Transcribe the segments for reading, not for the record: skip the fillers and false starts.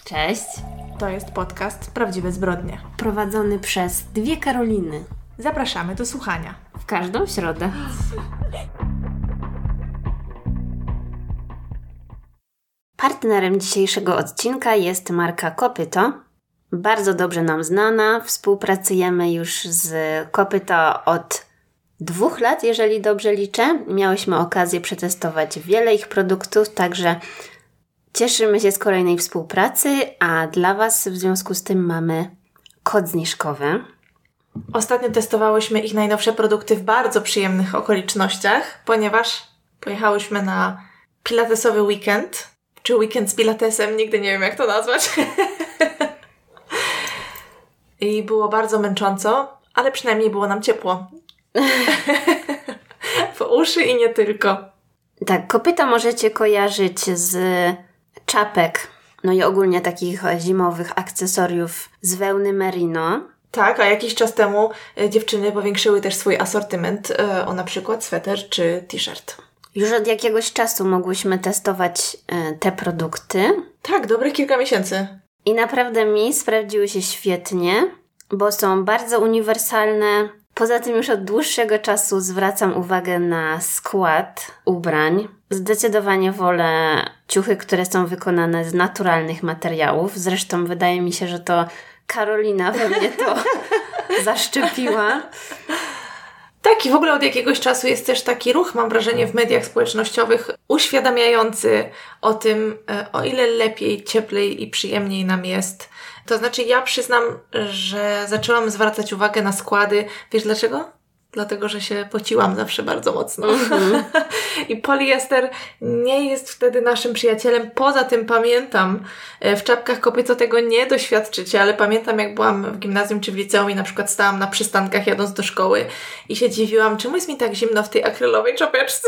Cześć. To jest podcast Prawdziwe Zbrodnie. Prowadzony przez dwie Karoliny. Zapraszamy do słuchania. W każdą środę. Partnerem dzisiejszego odcinka jest marka Kopyto. Bardzo dobrze nam znana. Współpracujemy już z Kopyto od 2 lat, jeżeli dobrze liczę. Miałyśmy okazję przetestować wiele ich produktów, także cieszymy się z kolejnej współpracy, a dla Was w związku z tym mamy kod zniżkowy. Ostatnio testowałyśmy ich najnowsze produkty w bardzo przyjemnych okolicznościach, ponieważ pojechałyśmy na pilatesowy weekend, czy weekend z pilatesem, nigdy nie wiem jak to nazwać. I było bardzo męcząco, ale przynajmniej było nam ciepło. W uszy i nie tylko. Tak, Kopyto możecie kojarzyć z czapek, no i ogólnie takich zimowych akcesoriów z wełny merino. Tak, a jakiś czas temu dziewczyny powiększyły też swój asortyment o na przykład sweter czy t-shirt. Już od jakiegoś czasu mogłyśmy testować te produkty. Tak, dobre kilka miesięcy. I naprawdę mi sprawdziły się świetnie, bo są bardzo uniwersalne. Poza tym już od dłuższego czasu zwracam uwagę na skład ubrań. Zdecydowanie wolę ciuchy, które są wykonane z naturalnych materiałów. Zresztą wydaje mi się, że to Karolina we mnie to zaszczepiła. Tak, i w ogóle od jakiegoś czasu jest też taki ruch, mam wrażenie, w mediach społecznościowych uświadamiający o tym, o ile lepiej, cieplej i przyjemniej nam jest. To znaczy ja przyznam, że zaczęłam zwracać uwagę na składy. Wiesz dlaczego? Dlatego, że się pociłam zawsze bardzo mocno. I poliester nie jest wtedy naszym przyjacielem. Poza tym pamiętam, w czapkach Kopyto tego nie doświadczycie, ale pamiętam jak byłam w gimnazjum czy w liceum i na przykład stałam na przystankach jadąc do szkoły i się dziwiłam, czemu jest mi tak zimno w tej akrylowej czapeczce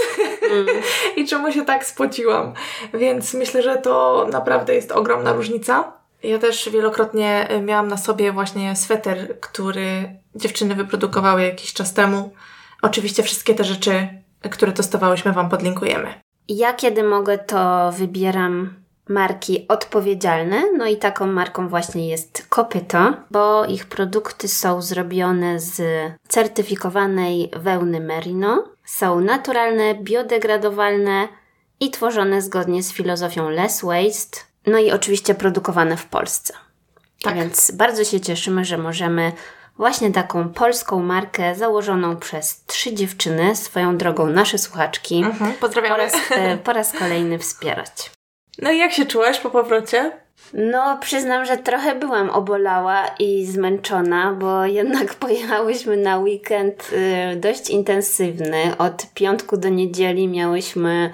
i czemu się tak spociłam. Więc myślę, że to naprawdę jest ogromna różnica. Ja też wielokrotnie miałam na sobie właśnie sweter, który dziewczyny wyprodukowały jakiś czas temu. Oczywiście wszystkie te rzeczy, które testowałyśmy, Wam podlinkujemy. Ja kiedy mogę, to wybieram marki odpowiedzialne. No i taką marką właśnie jest Kopyto, bo ich produkty są zrobione z certyfikowanej wełny merino. Są naturalne, biodegradowalne i tworzone zgodnie z filozofią less waste. No i oczywiście produkowane w Polsce. Tak. Więc bardzo się cieszymy, że możemy właśnie taką polską markę założoną przez 3 dziewczyny, swoją drogą nasze słuchaczki, pozdrawiamy. Po raz kolejny wspierać. No i jak się czułaś po powrocie? No, przyznam, że trochę byłam obolała i zmęczona, bo jednak pojechałyśmy na weekend dość intensywny. Od piątku do niedzieli miałyśmy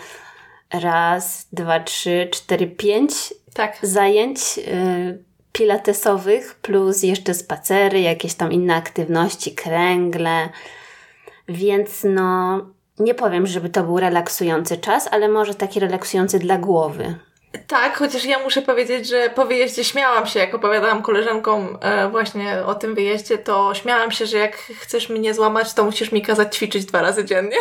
1, 2, 3, 4, 5 zajęć pilatesowych, plus jeszcze spacery, jakieś tam inne aktywności, kręgle. Więc no, nie powiem, żeby to był relaksujący czas, ale może taki relaksujący dla głowy. Tak, chociaż ja muszę powiedzieć, że po wyjeździe śmiałam się, jak opowiadałam koleżankom właśnie o tym wyjeździe, to śmiałam się, że jak chcesz mnie złamać, to musisz mi kazać ćwiczyć 2 razy dziennie.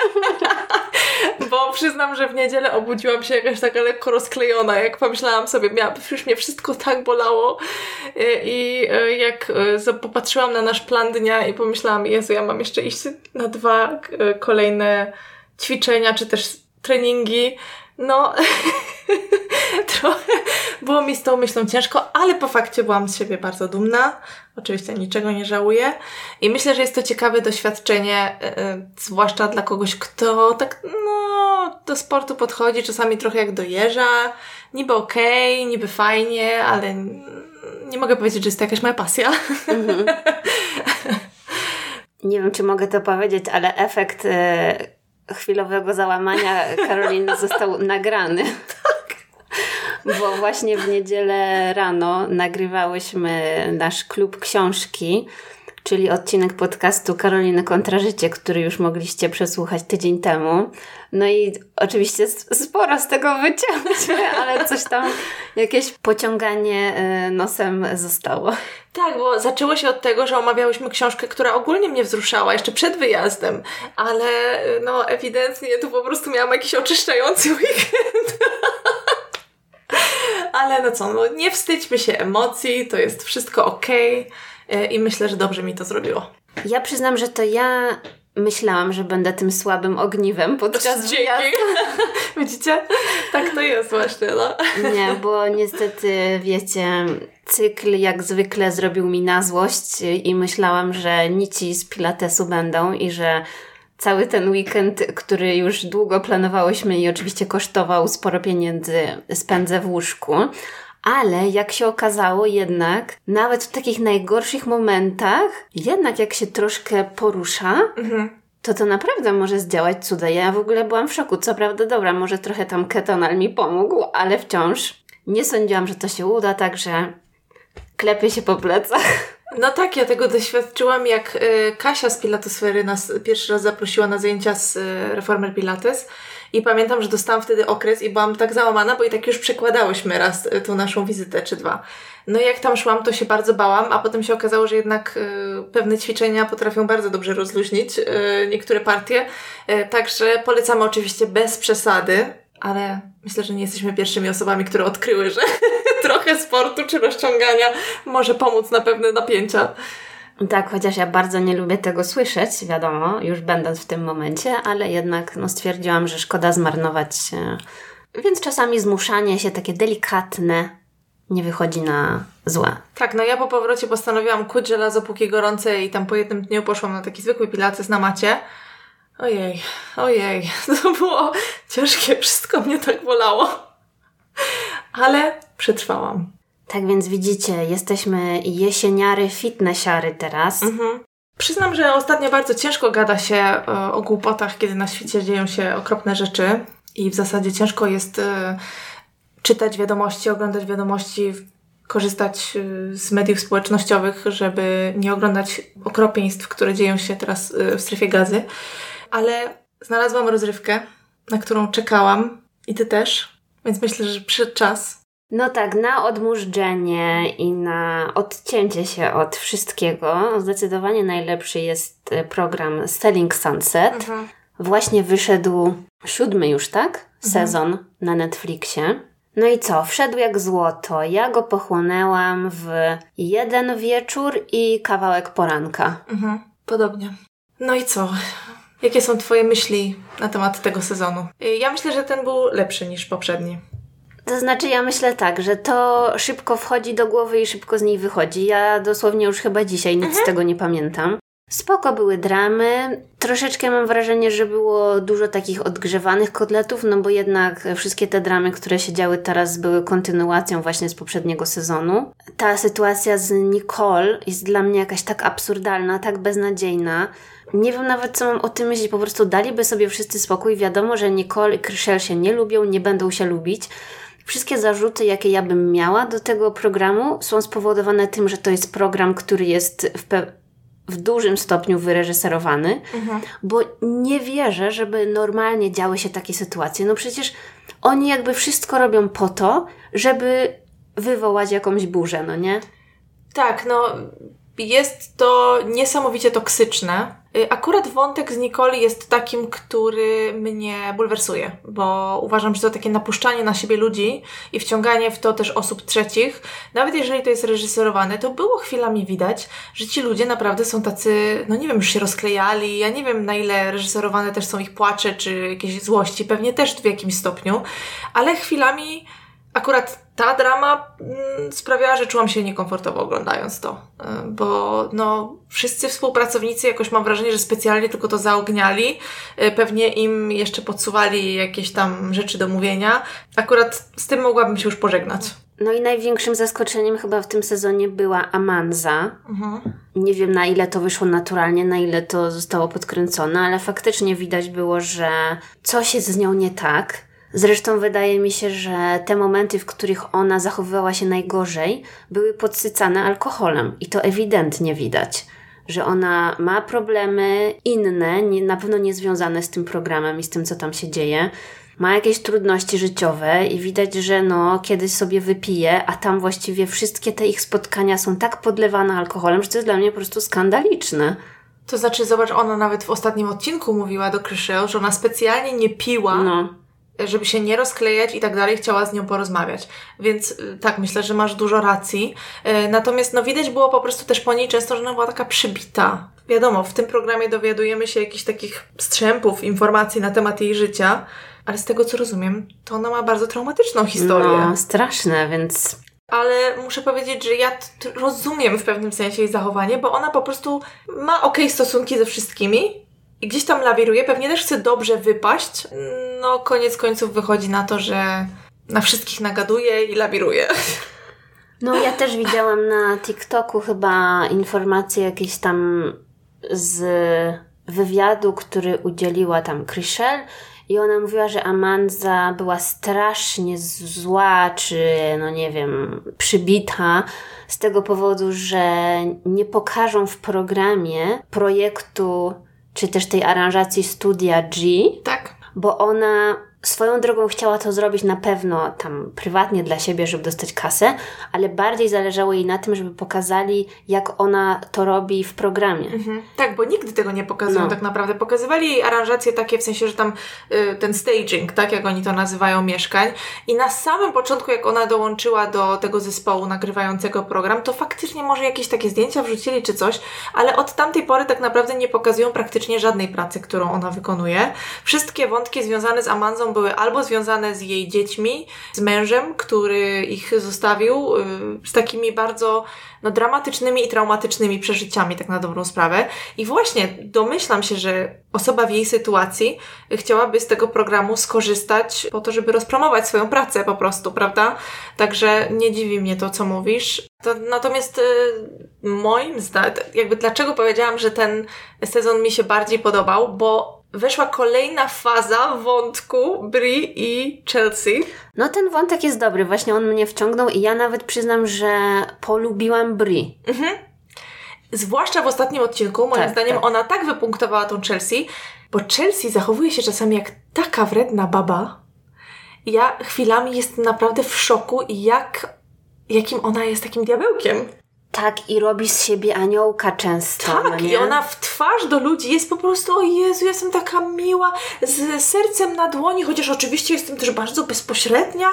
Bo przyznam, że w niedzielę obudziłam się jakaś taka lekko rozklejona, jak pomyślałam sobie, już mnie wszystko tak bolało i jak popatrzyłam na nasz plan dnia i pomyślałam, Jezu, ja mam jeszcze iść na 2 kolejne ćwiczenia, czy też treningi. No, trochę było mi z tą myślą ciężko, ale po fakcie byłam z siebie bardzo dumna. Oczywiście niczego nie żałuję. I myślę, że jest to ciekawe doświadczenie, zwłaszcza dla kogoś, kto tak, do sportu podchodzi czasami trochę jak do jeża. Niby okej, niby fajnie, ale nie mogę powiedzieć, że jest to jakaś moja pasja. Nie wiem, czy mogę to powiedzieć, ale efekt chwilowego załamania Karoliny został nagrany. Tak. Bo właśnie w niedzielę rano nagrywałyśmy nasz klub książki, czyli odcinek podcastu Karoliny kontra życie, który już mogliście przesłuchać tydzień temu. No i oczywiście sporo z tego wycięliśmy, ale coś tam, jakieś pociąganie nosem zostało. Tak, bo zaczęło się od tego, że omawiałyśmy książkę, która ogólnie mnie wzruszała jeszcze przed wyjazdem, ale no ewidentnie tu po prostu miałam jakiś oczyszczający weekend. Ale no co, no nie wstydźmy się emocji, to jest wszystko okej. I myślę, że dobrze mi to zrobiło. Ja przyznam, że to ja myślałam, że będę tym słabym ogniwem podczas wyjazdu. Widzicie? Tak to jest właśnie, no. Nie, bo niestety, wiecie, cykl jak zwykle zrobił mi na złość i myślałam, że nici z pilatesu będą i że cały ten weekend, który już długo planowałyśmy i oczywiście kosztował sporo pieniędzy, spędzę w łóżku. Ale jak się okazało jednak, nawet w takich najgorszych momentach, jednak jak się troszkę porusza, to naprawdę może zdziałać cuda. Ja w ogóle byłam w szoku. Co prawda, dobra, może trochę tam ketonal mi pomógł, ale wciąż nie sądziłam, że to się uda, także klepię się po plecach. No tak, ja tego doświadczyłam, jak Kasia z Pilatesfery nas pierwszy raz zaprosiła na zajęcia z Reformer Pilates i pamiętam, że dostałam wtedy okres i byłam tak załamana, bo i tak już przekładałyśmy raz tą naszą wizytę czy dwa. No i jak tam szłam, to się bardzo bałam, a potem się okazało, że jednak pewne ćwiczenia potrafią bardzo dobrze rozluźnić niektóre partie, także polecamy oczywiście bez przesady, ale myślę, że nie jesteśmy pierwszymi osobami, które odkryły, że trochę sportu czy rozciągania może pomóc na pewne napięcia. Tak, chociaż ja bardzo nie lubię tego słyszeć, wiadomo, już będąc w tym momencie, ale jednak stwierdziłam, że szkoda zmarnować się. Więc czasami zmuszanie się takie delikatne nie wychodzi na złe. Tak, no ja po powrocie postanowiłam kuć żelazo póki gorące i tam po jednym dniu poszłam na taki zwykły pilates na macie. Ojej, to było ciężkie, wszystko mnie tak bolało. Ale przetrwałam. Tak więc widzicie, jesteśmy jesieniary, fitnessiary teraz. Przyznam, że ostatnio bardzo ciężko gada się o głupotach, kiedy na świecie dzieją się okropne rzeczy i w zasadzie ciężko jest czytać wiadomości, oglądać wiadomości, korzystać z mediów społecznościowych, żeby nie oglądać okropieństw, które dzieją się teraz w strefie Gazy. Ale znalazłam rozrywkę, na którą czekałam i ty też, więc myślę, że przyszedł czas. No tak, na odmurzczenie i na odcięcie się od wszystkiego zdecydowanie najlepszy jest program Selling Sunset. Właśnie wyszedł 7 już, tak? Sezon na Netflixie. No i co? Wszedł jak złoto. Ja go pochłonęłam w jeden wieczór i kawałek poranka. Podobnie. No i co? Jakie są twoje myśli na temat tego sezonu? Ja myślę, że ten był lepszy niż poprzedni. To znaczy, ja myślę tak, że to szybko wchodzi do głowy i szybko z niej wychodzi. Ja dosłownie już chyba dzisiaj nic z tego nie pamiętam. Spoko były dramy. Troszeczkę mam wrażenie, że było dużo takich odgrzewanych kotletów, no bo jednak wszystkie te dramy, które się działy teraz, były kontynuacją właśnie z poprzedniego sezonu. Ta sytuacja z Nicole jest dla mnie jakaś tak absurdalna, tak beznadziejna. Nie wiem nawet, co mam o tym myśleć. Po prostu daliby sobie wszyscy spokój. Wiadomo, że Nicole i Chrishell się nie lubią, nie będą się lubić. Wszystkie zarzuty, jakie ja bym miała do tego programu, są spowodowane tym, że to jest program, który jest w dużym stopniu wyreżyserowany, bo nie wierzę, żeby normalnie działy się takie sytuacje. No przecież oni jakby wszystko robią po to, żeby wywołać jakąś burzę, no nie? Tak, no jest to niesamowicie toksyczne. Akurat wątek z Nicole jest takim, który mnie bulwersuje, bo uważam, że to takie napuszczanie na siebie ludzi i wciąganie w to też osób trzecich, nawet jeżeli to jest reżyserowane, to było chwilami widać, że ci ludzie naprawdę są tacy, no nie wiem, już się rozklejali, ja nie wiem, na ile reżyserowane też są ich płacze czy jakieś złości, pewnie też w jakimś stopniu, ale chwilami akurat ta drama sprawiała, że czułam się niekomfortowo oglądając to, bo no wszyscy współpracownicy jakoś mam wrażenie, że specjalnie tylko to zaogniali, pewnie im jeszcze podsuwali jakieś tam rzeczy do mówienia. Akurat z tym mogłabym się już pożegnać. No i największym zaskoczeniem chyba w tym sezonie była Amanza. Nie wiem, na ile to wyszło naturalnie, na ile to zostało podkręcone, ale faktycznie widać było, że coś jest z nią nie tak. Zresztą wydaje mi się, że te momenty, w których ona zachowywała się najgorzej, były podsycane alkoholem. I to ewidentnie widać, że ona ma problemy inne, na pewno nie związane z tym programem i z tym, co tam się dzieje. Ma jakieś trudności życiowe i widać, że no kiedyś sobie wypije, a tam właściwie wszystkie te ich spotkania są tak podlewane alkoholem, że to jest dla mnie po prostu skandaliczne. To znaczy, zobacz, ona nawet w ostatnim odcinku mówiła do Chrishell, że ona specjalnie nie piła, żeby się nie rozklejać i tak dalej, chciała z nią porozmawiać. Więc tak, myślę, że masz dużo racji. Natomiast no widać było po prostu też po niej często, że ona była taka przybita. Wiadomo, w tym programie dowiadujemy się jakichś takich strzępów informacji na temat jej życia, ale z tego co rozumiem, to ona ma bardzo traumatyczną historię. No, straszne, więc... Ale muszę powiedzieć, że ja rozumiem w pewnym sensie jej zachowanie, bo ona po prostu ma okej stosunki ze wszystkimi i gdzieś tam lawiruje, pewnie też chce dobrze wypaść. No, koniec końców wychodzi na to, że na wszystkich nagaduje i lawiruje. No, ja też widziałam na TikToku chyba informacje jakieś tam z wywiadu, który udzieliła tam Chrishell i ona mówiła, że Amanda była strasznie zła, czy no nie wiem, przybita z tego powodu, że nie pokażą w programie projektu, czy też tej aranżacji Studia G. Tak. Bo ona swoją drogą chciała to zrobić na pewno tam prywatnie dla siebie, żeby dostać kasę, ale bardziej zależało jej na tym, żeby pokazali, jak ona to robi w programie. Tak, bo nigdy tego nie pokazują tak naprawdę. Pokazywali jej aranżacje takie, w sensie, że tam ten staging, tak jak oni to nazywają, mieszkań. I na samym początku, jak ona dołączyła do tego zespołu nagrywającego program, to faktycznie może jakieś takie zdjęcia wrzucili czy coś, ale od tamtej pory tak naprawdę nie pokazują praktycznie żadnej pracy, którą ona wykonuje. Wszystkie wątki związane z Amandą były albo związane z jej dziećmi, z mężem, który ich zostawił, z takimi bardzo dramatycznymi i traumatycznymi przeżyciami, tak na dobrą sprawę. I właśnie domyślam się, że osoba w jej sytuacji chciałaby z tego programu skorzystać po to, żeby rozpromować swoją pracę po prostu, prawda? Także nie dziwi mnie to, co mówisz. Natomiast moim zdaniem, jakby dlaczego powiedziałam, że ten sezon mi się bardziej podobał, bo weszła kolejna faza wątku Bri i Chelsea. No ten wątek jest dobry, właśnie on mnie wciągnął i ja nawet przyznam, że polubiłam Bri. Zwłaszcza w ostatnim odcinku, moim zdaniem, ona tak wypunktowała tą Chelsea, bo Chelsea zachowuje się czasami jak taka wredna baba. Ja chwilami jestem naprawdę w szoku, jakim ona jest takim diabełkiem. Tak, i robi z siebie aniołka często. Tak, i ona w twarz do ludzi jest po prostu, o Jezu, jestem taka miła, z sercem na dłoni, chociaż oczywiście jestem też bardzo bezpośrednia,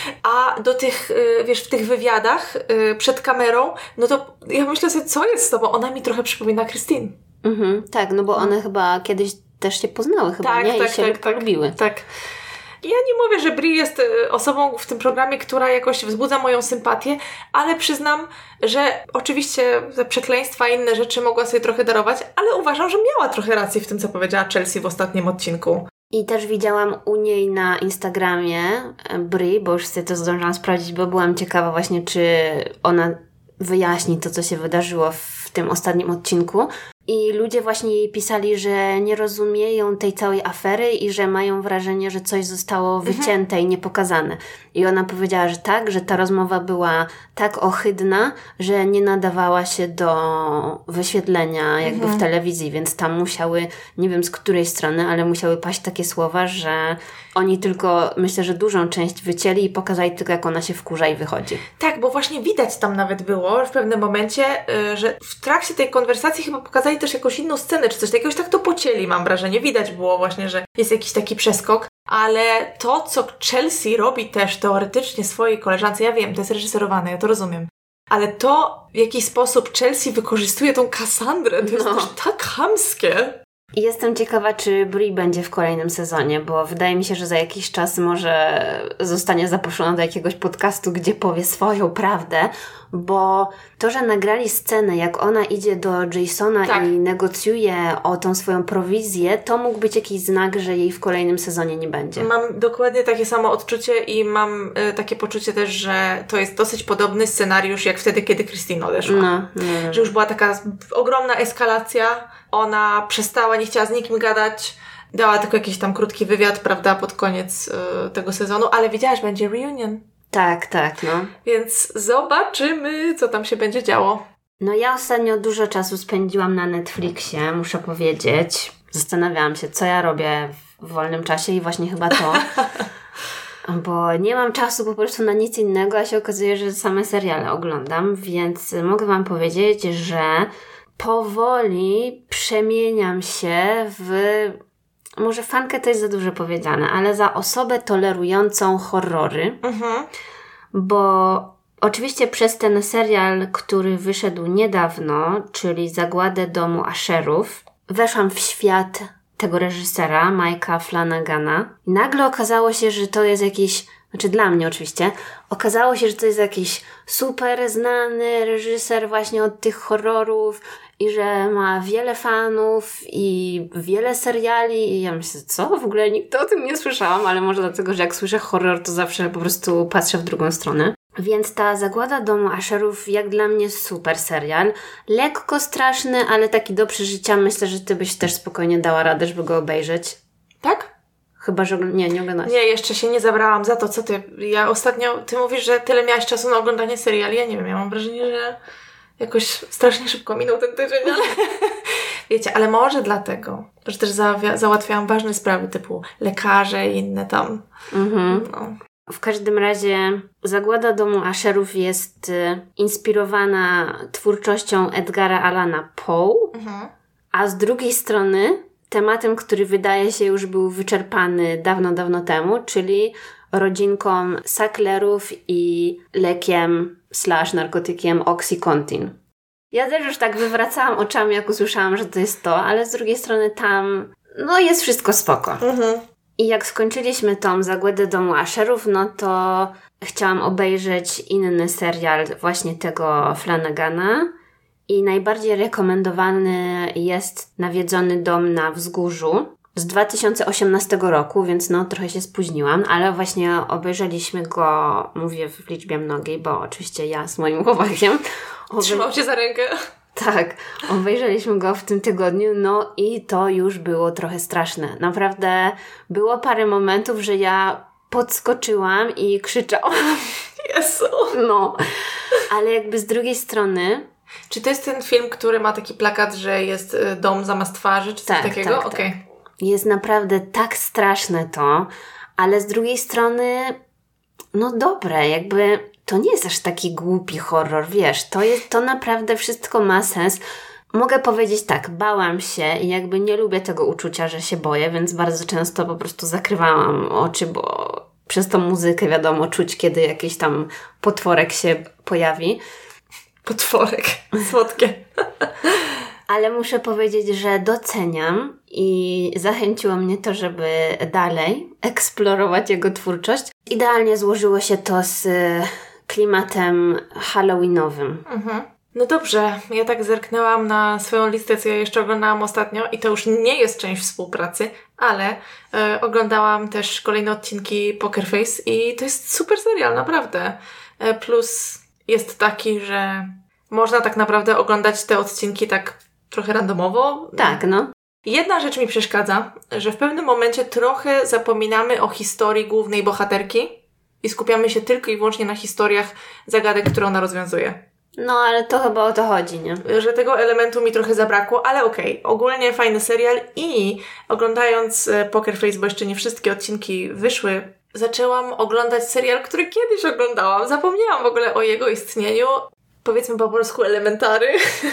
a do tych, wiesz, w tych wywiadach przed kamerą, no to ja myślę sobie, co jest z tobą? Ona mi trochę przypomina Christine. Tak, no bo one chyba kiedyś też się poznały chyba, nie? I się polubiły. Tak. Ja nie mówię, że Bri jest osobą w tym programie, która jakoś wzbudza moją sympatię, ale przyznam, że oczywiście te przekleństwa i inne rzeczy mogła sobie trochę darować, ale uważam, że miała trochę racji w tym, co powiedziała Chelsea w ostatnim odcinku. I też widziałam u niej na Instagramie Bri, bo już sobie to zdążyłam sprawdzić, bo byłam ciekawa właśnie, czy ona wyjaśni to, co się wydarzyło w tym ostatnim odcinku. I ludzie właśnie jej pisali, że nie rozumieją tej całej afery i że mają wrażenie, że coś zostało wycięte i niepokazane. I ona powiedziała, że tak, że ta rozmowa była tak ohydna, że nie nadawała się do wyświetlenia jakby w telewizji, więc tam musiały, nie wiem z której strony, ale musiały paść takie słowa, że oni tylko, myślę, że dużą część wycięli i pokazali tylko, jak ona się wkurza i wychodzi. Tak, bo właśnie widać tam nawet było w pewnym momencie, że w trakcie tej konwersacji chyba pokazali też jakąś inną scenę, czy coś takiego, tak to pocięli, mam wrażenie. Widać było właśnie, że jest jakiś taki przeskok, ale to, co Chelsea robi też teoretycznie swojej koleżance, ja wiem, to jest reżyserowane, ja to rozumiem, ale to, w jaki sposób Chelsea wykorzystuje tą Cassandrę, to jest też tak chamskie. I jestem ciekawa, czy Bri będzie w kolejnym sezonie, bo wydaje mi się, że za jakiś czas może zostanie zaproszona do jakiegoś podcastu, gdzie powie swoją prawdę, bo to, że nagrali scenę, jak ona idzie do Jasona i negocjuje o tą swoją prowizję, to mógł być jakiś znak, że jej w kolejnym sezonie nie będzie. Mam dokładnie takie samo odczucie i mam takie poczucie też, że to jest dosyć podobny scenariusz, jak wtedy, kiedy Christine odeszła. Że już była taka ogromna eskalacja, ona przestała, nie chciała z nikim gadać, dała tylko jakiś tam krótki wywiad, prawda, pod koniec tego sezonu, ale wiedziałaś, będzie reunion. Tak, no. Więc zobaczymy, co tam się będzie działo. No ja ostatnio dużo czasu spędziłam na Netflixie, muszę powiedzieć. Zastanawiałam się, co ja robię w wolnym czasie i właśnie chyba to. Bo nie mam czasu po prostu na nic innego, a się okazuje, że same seriale oglądam, więc mogę Wam powiedzieć, że powoli przemieniam się w może fankę to jest za dużo powiedziane, ale za osobę tolerującą horrory, bo oczywiście przez ten serial, który wyszedł niedawno, czyli Zagładę domu Asherów, weszłam w świat tego reżysera, Mike'a Flanagana. I nagle okazało się, że to jest jakiś, znaczy dla mnie oczywiście, okazało się, że to jest jakiś super znany reżyser właśnie od tych horrorów i że ma wiele fanów i wiele seriali i ja myślę, co? W ogóle nigdy o tym nie słyszałam, ale może dlatego, że jak słyszę horror, to zawsze po prostu patrzę w drugą stronę. Więc ta Zagłada domu Asherów jak dla mnie super serial. Lekko straszny, ale taki do przeżycia. Myślę, że ty byś też spokojnie dała radę, żeby go obejrzeć. Tak? Chyba, że nie oglądasz. Nie, jeszcze się nie zabrałam za to, co ty. Ja ostatnio, ty mówisz, że tyle miałaś czasu na oglądanie seriali. Ja nie wiem, ja mam wrażenie, że jakoś strasznie szybko minął ten tydzień, ale wiecie, ale może dlatego, że też załatwiałam ważne sprawy typu lekarze i inne tam. No. W każdym razie Zagłada domu Asherów jest inspirowana twórczością Edgara Allana Poe, a z drugiej strony tematem, który wydaje się już był wyczerpany dawno, dawno temu, czyli rodzinką Sacklerów i lekiem / narkotykiem Oxycontin. Ja też już tak wywracałam oczami, jak usłyszałam, że to jest to, ale z drugiej strony tam jest wszystko spoko. I jak skończyliśmy tą Zagładę domu Asherów, no to chciałam obejrzeć inny serial właśnie tego Flanagana i najbardziej rekomendowany jest Nawiedzony dom na wzgórzu z 2018 roku, więc trochę się spóźniłam, ale właśnie obejrzeliśmy go, mówię w liczbie mnogiej, bo oczywiście ja z moim chłopakiem. Trzymał cię za rękę. Tak, obejrzeliśmy go w tym tygodniu, i to już było trochę straszne. Naprawdę było parę momentów, że ja podskoczyłam i krzyczałam. Jezu! Ale jakby z drugiej strony... Czy to jest ten film, który ma taki plakat, że jest dom zamiast twarzy, czy coś takiego? Tak, okay. Tak. Jest naprawdę tak straszne to, ale z drugiej strony dobre, jakby... To nie jest aż taki głupi horror, wiesz, to naprawdę wszystko ma sens. Mogę powiedzieć tak, bałam się i jakby nie lubię tego uczucia, że się boję, więc bardzo często po prostu zakrywałam oczy, bo przez tą muzykę wiadomo czuć, kiedy jakiś tam potworek się pojawi. Potworek, słodkie. Ale muszę powiedzieć, że doceniam i zachęciło mnie to, żeby dalej eksplorować jego twórczość. Idealnie złożyło się to z klimatem halloweenowym. No dobrze, ja tak zerknęłam na swoją listę, co ja jeszcze oglądałam ostatnio i to już nie jest część współpracy, ale oglądałam też kolejne odcinki Poker Face i to jest super serial, naprawdę. Plus jest taki, że można tak naprawdę oglądać te odcinki tak trochę randomowo. Tak, Jedna rzecz mi przeszkadza, że w pewnym momencie trochę zapominamy o historii głównej bohaterki i skupiamy się tylko i wyłącznie na historiach zagadek, które ona rozwiązuje. Ale to chyba o to chodzi, nie? Że tego elementu mi trochę zabrakło, ale okej. Ogólnie fajny serial i oglądając Poker Face, bo jeszcze nie wszystkie odcinki wyszły, zaczęłam oglądać serial, który kiedyś oglądałam. Zapomniałam w ogóle o jego istnieniu. Powiedzmy po polsku Elementary.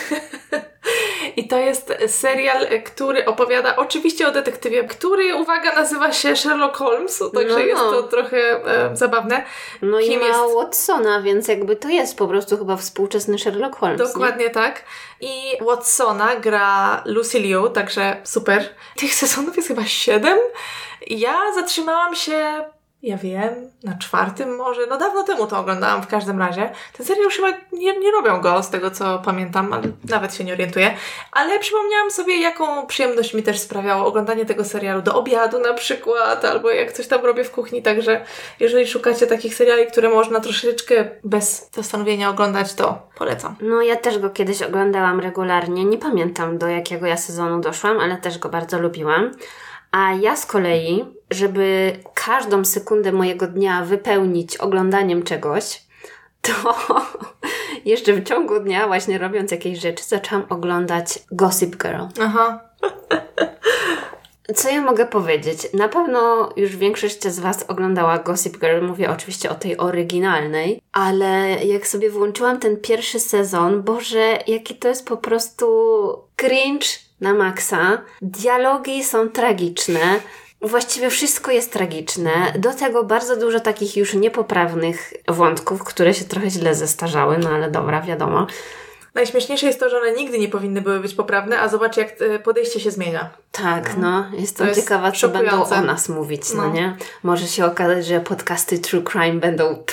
I to jest serial, który opowiada oczywiście o detektywie, który, uwaga, nazywa się Sherlock Holmes, także jest to trochę zabawne. I ma Watsona, więc jakby to jest po prostu chyba współczesny Sherlock Holmes. Dokładnie tak. I Watsona gra Lucy Liu, także super. Tych sezonów jest chyba 7. Ja zatrzymałam się... Ja wiem, na 4 może. Dawno temu to oglądałam w każdym razie. Ten serial już chyba nie robią go, z tego co pamiętam, ale nawet się nie orientuję. Ale przypomniałam sobie, jaką przyjemność mi też sprawiało oglądanie tego serialu do obiadu na przykład, albo jak coś tam robię w kuchni. Także jeżeli szukacie takich seriali, które można troszeczkę bez zastanowienia oglądać, to polecam. Ja też go kiedyś oglądałam regularnie. Nie pamiętam, do jakiego ja sezonu doszłam, ale też go bardzo lubiłam. A ja z kolei, żeby każdą sekundę mojego dnia wypełnić oglądaniem czegoś, to jeszcze w ciągu dnia, właśnie robiąc jakieś rzeczy, zaczęłam oglądać Gossip Girl. Aha. Co ja mogę powiedzieć? Na pewno już większość z Was oglądała Gossip Girl, mówię oczywiście o tej oryginalnej, ale jak sobie włączyłam ten pierwszy sezon, Boże, jaki to jest po prostu cringe na maksa. Dialogi są tragiczne. Właściwie wszystko jest tragiczne. Do tego bardzo dużo takich już niepoprawnych wątków, które się trochę źle zestarzały, no ale dobra, wiadomo. Najśmieszniejsze jest to, że one nigdy nie powinny były być poprawne, a zobacz, jak podejście się zmienia. Tak, no. Jestem ciekawa, co będą o nas mówić, no nie? Może się okazać, że podcasty True Crime będą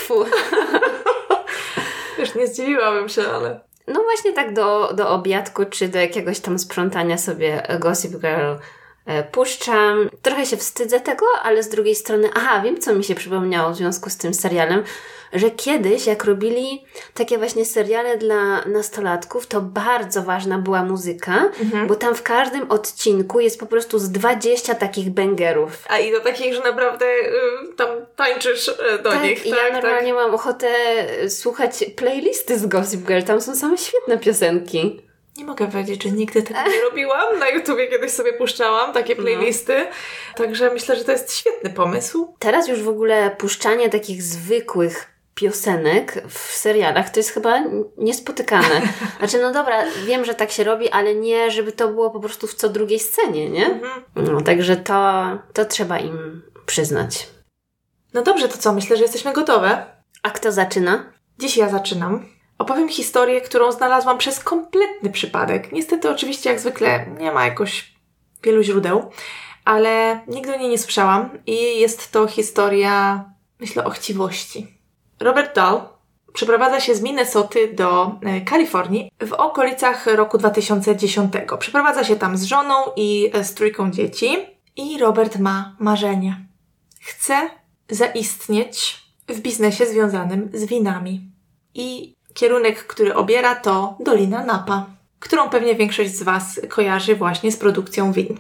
Wiesz, nie zdziwiłabym się, ale... No właśnie tak do obiadku, czy do jakiegoś tam sprzątania sobie Gossip Girl puszczam. Trochę się wstydzę tego, ale z drugiej strony, wiem, co mi się przypomniało w związku z tym serialem, że kiedyś, jak robili takie właśnie seriale dla nastolatków, to bardzo ważna była muzyka, bo tam w każdym odcinku jest po prostu z 20 takich bangerów. A i do takich, że naprawdę tam tańczysz do nich. Tak, ja normalnie mam ochotę słuchać playlisty z Gossip Girl, tam są same świetne piosenki. Nie mogę powiedzieć, że nigdy tego nie robiłam. Na YouTubie kiedyś sobie puszczałam takie playlisty. Także myślę, że to jest świetny pomysł. Teraz już w ogóle puszczanie takich zwykłych piosenek w serialach to jest chyba niespotykane. Znaczy, no dobra, wiem, że tak się robi, ale nie, żeby to było po prostu w co drugiej scenie, nie? No, także to trzeba im przyznać. No dobrze, to co? Myślę, że jesteśmy gotowe. A kto zaczyna? Dziś ja zaczynam. Opowiem historię, którą znalazłam przez kompletny przypadek. Niestety, oczywiście, jak zwykle, nie ma jakoś wielu źródeł, ale nigdy o niej nie słyszałam i jest to historia, myślę, o chciwości. Robert Dahl przeprowadza się z Minnesoty do Kalifornii w okolicach roku 2010. Przeprowadza się tam z żoną i z 3 dzieci i Robert ma marzenie. Chce zaistnieć w biznesie związanym z winami. I kierunek, który obiera, to Dolina Napa, którą pewnie większość z Was kojarzy właśnie z produkcją win.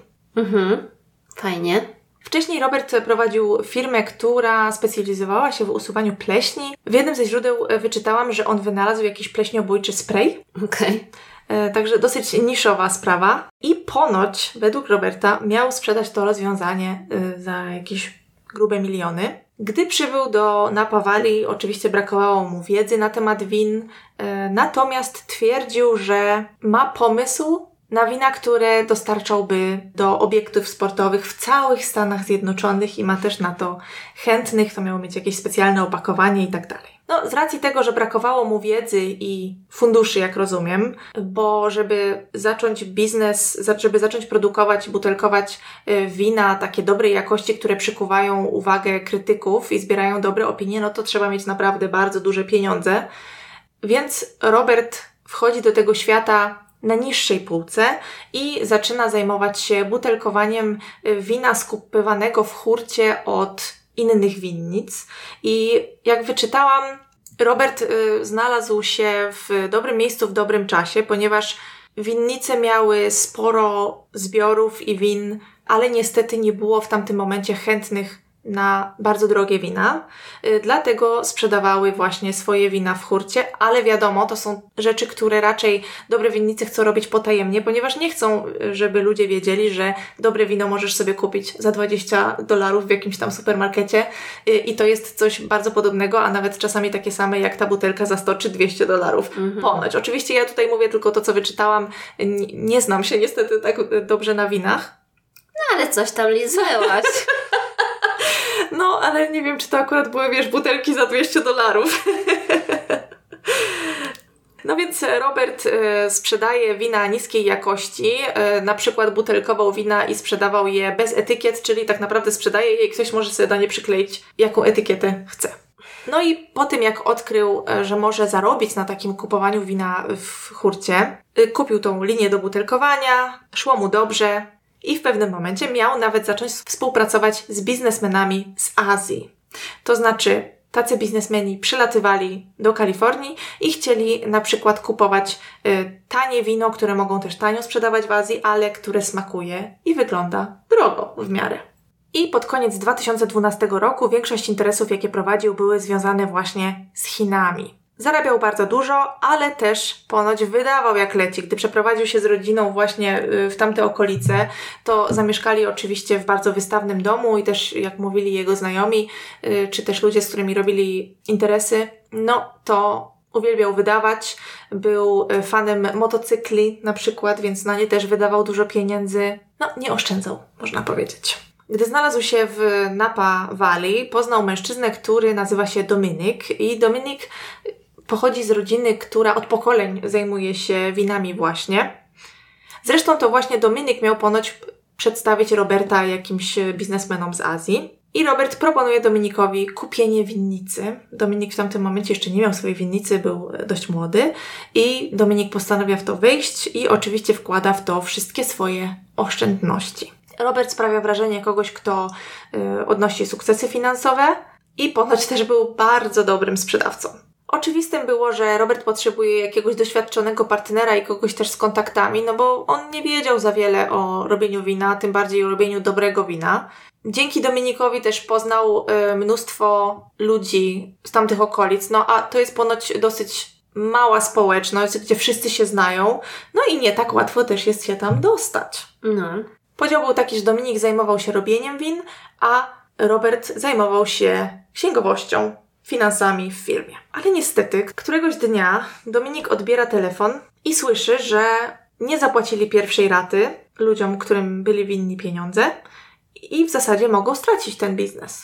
Fajnie. Wcześniej Robert prowadził firmę, która specjalizowała się w usuwaniu pleśni. W jednym ze źródeł wyczytałam, że on wynalazł jakiś pleśniobójczy spray. Okej. Także dosyć niszowa sprawa. I ponoć, według Roberta, miał sprzedać to rozwiązanie za jakieś grube miliony. Gdy przybył do Napa Valley, oczywiście brakowało mu wiedzy na temat win, natomiast twierdził, że ma pomysł na wina, które dostarczałby do obiektów sportowych w całych Stanach Zjednoczonych i ma też na to chętnych, to miało mieć jakieś specjalne opakowanie i tak dalej. No, z racji tego, że brakowało mu wiedzy i funduszy, jak rozumiem, bo żeby zacząć biznes, żeby zacząć produkować, butelkować wina takie dobrej jakości, które przykuwają uwagę krytyków i zbierają dobre opinie, no to trzeba mieć naprawdę bardzo duże pieniądze. Więc Robert wchodzi do tego świata na niższej półce i zaczyna zajmować się butelkowaniem wina skupywanego w hurcie od innych winnic. I jak wyczytałam, Robert znalazł się w dobrym miejscu w dobrym czasie, ponieważ winnice miały sporo zbiorów i win, ale niestety nie było w tamtym momencie chętnych na bardzo drogie wina, dlatego sprzedawały właśnie swoje wina w hurcie, ale wiadomo, to są rzeczy, które raczej dobre winnice chcą robić potajemnie, ponieważ nie chcą, żeby ludzie wiedzieli, że dobre wino możesz sobie kupić za $20 w jakimś tam supermarkecie i to jest coś bardzo podobnego, a nawet czasami takie same jak ta butelka za $100 czy $200 ponoć. Oczywiście ja tutaj mówię tylko to, co wyczytałam, nie znam się niestety tak dobrze na winach. No ale coś tam liznęłaś. No, ale nie wiem, czy to akurat były, wiesz, butelki za $200. No więc Robert sprzedaje wina niskiej jakości, na przykład butelkował wina i sprzedawał je bez etykiet, czyli tak naprawdę sprzedaje je i ktoś może sobie na nie przykleić, jaką etykietę chce. No i po tym, jak odkrył, że może zarobić na takim kupowaniu wina w hurcie, kupił tą linię do butelkowania, szło mu dobrze. I w pewnym momencie miał nawet zacząć współpracować z biznesmenami z Azji. To znaczy, tacy biznesmeni przylatywali do Kalifornii i chcieli na przykład kupować tanie wino, które mogą też tanio sprzedawać w Azji, ale które smakuje i wygląda drogo w miarę. I pod koniec 2012 roku większość interesów, jakie prowadził, były związane właśnie z Chinami. Zarabiał bardzo dużo, ale też ponoć wydawał jak leci. Gdy przeprowadził się z rodziną właśnie w tamte okolice, to zamieszkali oczywiście w bardzo wystawnym domu i też, jak mówili jego znajomi, czy też ludzie, z którymi robili interesy, no to uwielbiał wydawać. Był fanem motocykli na przykład, więc na nie też wydawał dużo pieniędzy. No, nie oszczędzał, można powiedzieć. Gdy znalazł się w Napa Valley, poznał mężczyznę, który nazywa się Dominik. I Dominik pochodzi z rodziny, która od pokoleń zajmuje się winami właśnie. Zresztą to właśnie Dominik miał ponoć przedstawić Roberta jakimś biznesmenom z Azji. I Robert proponuje Dominikowi kupienie winnicy. Dominik w tamtym momencie jeszcze nie miał swojej winnicy, był dość młody. I Dominik postanawia w to wyjść i oczywiście wkłada w to wszystkie swoje oszczędności. Robert sprawia wrażenie kogoś, kto odnosi sukcesy finansowe i ponoć też był bardzo dobrym sprzedawcą. Oczywistym było, że Robert potrzebuje jakiegoś doświadczonego partnera i kogoś też z kontaktami, no bo on nie wiedział za wiele o robieniu wina, tym bardziej o robieniu dobrego wina. Dzięki Dominikowi też poznał mnóstwo ludzi z tamtych okolic, no a to jest ponoć dosyć mała społeczność, gdzie wszyscy się znają, no i nie tak łatwo też jest się tam dostać. No. Podział był taki, że Dominik zajmował się robieniem win, a Robert zajmował się księgowością, finansami w firmie. Ale niestety, któregoś dnia Dominik odbiera telefon i słyszy, że nie zapłacili pierwszej raty ludziom, którym byli winni pieniądze i w zasadzie mogą stracić ten biznes.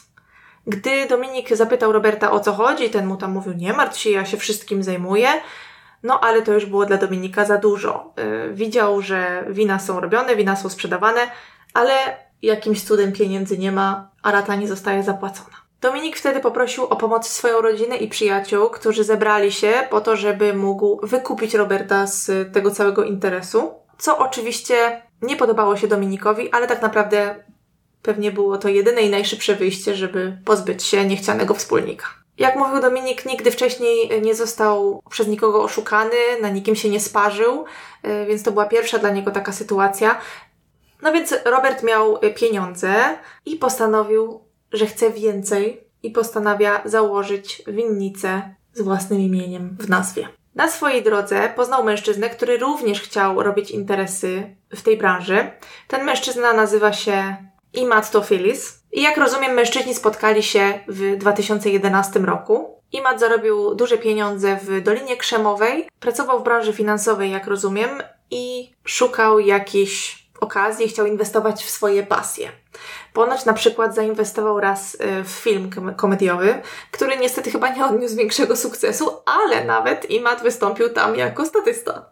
Gdy Dominik zapytał Roberta, o co chodzi, ten mu tam mówił, nie martw się, ja się wszystkim zajmuję. No ale to już było dla Dominika za dużo. Widział, że wina są robione, wina są sprzedawane, ale jakimś cudem pieniędzy nie ma, a rata nie zostaje zapłacona. Dominik wtedy poprosił o pomoc swoją rodzinę i przyjaciół, którzy zebrali się po to, żeby mógł wykupić Roberta z tego całego interesu, co oczywiście nie podobało się Dominikowi, ale tak naprawdę pewnie było to jedyne i najszybsze wyjście, żeby pozbyć się niechcianego wspólnika. Jak mówił Dominik, nigdy wcześniej nie został przez nikogo oszukany, na nikim się nie sparzył, więc to była pierwsza dla niego taka sytuacja. No więc Robert miał pieniądze i postanowił, że chce więcej i postanawia założyć winnicę z własnym imieniem w nazwie. Na swojej drodze poznał mężczyznę, który również chciał robić interesy w tej branży. Ten mężczyzna nazywa się Imad Tofilis. I jak rozumiem, mężczyźni spotkali się w 2011 roku. Imad zarobił duże pieniądze w Dolinie Krzemowej, pracował w branży finansowej, jak rozumiem, i szukał jakichś okazji, chciał inwestować w swoje pasje. Ponoć na przykład zainwestował raz w film komediowy, który niestety chyba nie odniósł większego sukcesu, ale nawet Imad wystąpił tam jako statysta.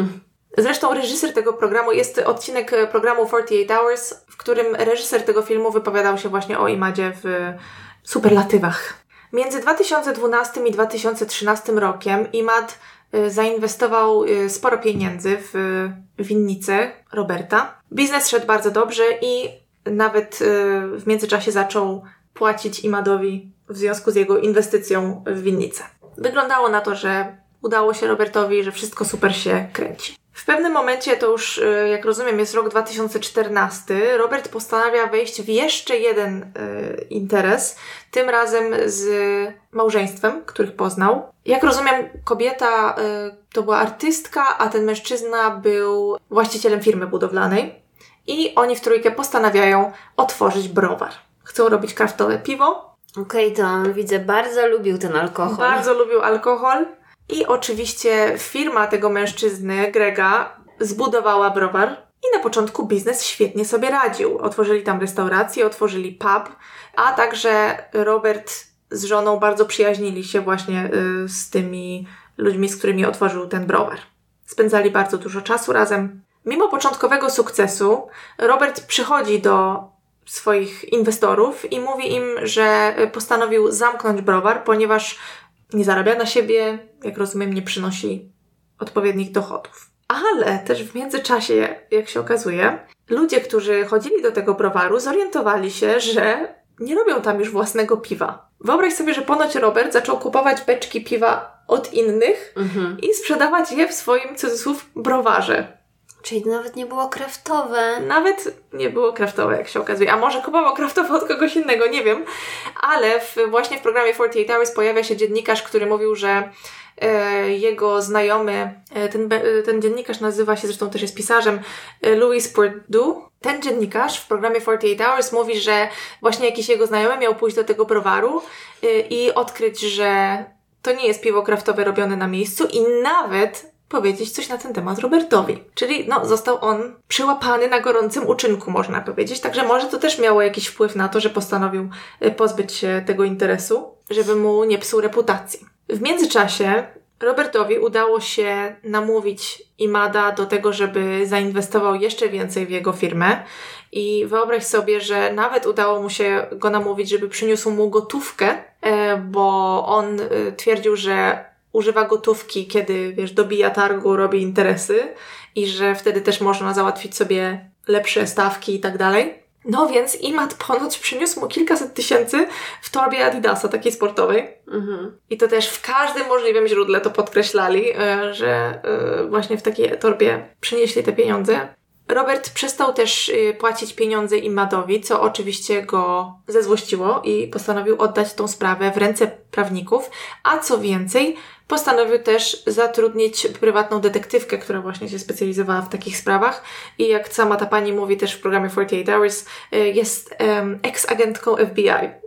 Zresztą reżyser tego programu, jest odcinek programu 48 Hours, w którym reżyser tego filmu wypowiadał się właśnie o Imadzie w superlatywach. Między 2012 i 2013 rokiem Imad zainwestował sporo pieniędzy w winnicę Roberta. Biznes szedł bardzo dobrze i nawet w międzyczasie zaczął płacić Imadowi w związku z jego inwestycją w winnicę. Wyglądało na to, że udało się Robertowi, że wszystko super się kręci. W pewnym momencie, to już jak rozumiem jest rok 2014, Robert postanawia wejść w jeszcze jeden interes, tym razem z małżeństwem, których poznał. Jak rozumiem, kobieta to była artystka, a ten mężczyzna był właścicielem firmy budowlanej i oni w trójkę postanawiają otworzyć browar. Chcą robić kraftowe piwo. Okej, to on widzę, bardzo lubił ten alkohol. Bardzo lubił alkohol. I oczywiście firma tego mężczyzny, Grega, zbudowała browar i na początku biznes świetnie sobie radził. Otworzyli tam restaurację, otworzyli pub, a także Robert z żoną bardzo przyjaźnili się właśnie z tymi ludźmi, z którymi otworzył ten browar. Spędzali bardzo dużo czasu razem. Mimo początkowego sukcesu, Robert przychodzi do swoich inwestorów i mówi im, że postanowił zamknąć browar, ponieważ nie zarabia na siebie, jak rozumiem, nie przynosi odpowiednich dochodów. Ale też w międzyczasie, jak się okazuje, ludzie, którzy chodzili do tego browaru, zorientowali się, że nie robią tam już własnego piwa. Wyobraź sobie, że ponoć Robert zaczął kupować beczki piwa od innych i sprzedawać je w swoim, cudzysłów, browarze. Czyli nawet nie było kraftowe. Nawet nie było kraftowe, jak się okazuje. A może kupował kraftowe od kogoś innego, nie wiem. Ale właśnie w programie 48 Hours pojawia się dziennikarz, który mówił, że jego znajomy, ten dziennikarz nazywa się, zresztą też jest pisarzem, Louis Perdue. Ten dziennikarz w programie 48 Hours mówi, że właśnie jakiś jego znajomy miał pójść do tego browaru i odkryć, że to nie jest piwo kraftowe robione na miejscu i nawet powiedzieć coś na ten temat Robertowi. Czyli został on przyłapany na gorącym uczynku, można powiedzieć. Także może to też miało jakiś wpływ na to, że postanowił pozbyć się tego interesu, żeby mu nie psuł reputacji. W międzyczasie Robertowi udało się namówić Imada do tego, żeby zainwestował jeszcze więcej w jego firmę i wyobraź sobie, że nawet udało mu się go namówić, żeby przyniósł mu gotówkę, bo on twierdził, że używa gotówki, kiedy, dobija targu, robi interesy i że wtedy też można załatwić sobie lepsze stawki i tak dalej. No więc Imad ponoć przyniósł mu kilkaset tysięcy w torbie Adidasa, takiej sportowej. I to też w każdym możliwym źródle to podkreślali, że właśnie w takiej torbie przynieśli te pieniądze. Robert przestał też płacić pieniądze Imadowi, co oczywiście go zezłościło i postanowił oddać tą sprawę w ręce prawników, a co więcej, postanowił też zatrudnić prywatną detektywkę, która właśnie się specjalizowała w takich sprawach i jak sama ta pani mówi też w programie 48 Hours, jest ex-agentką FBI.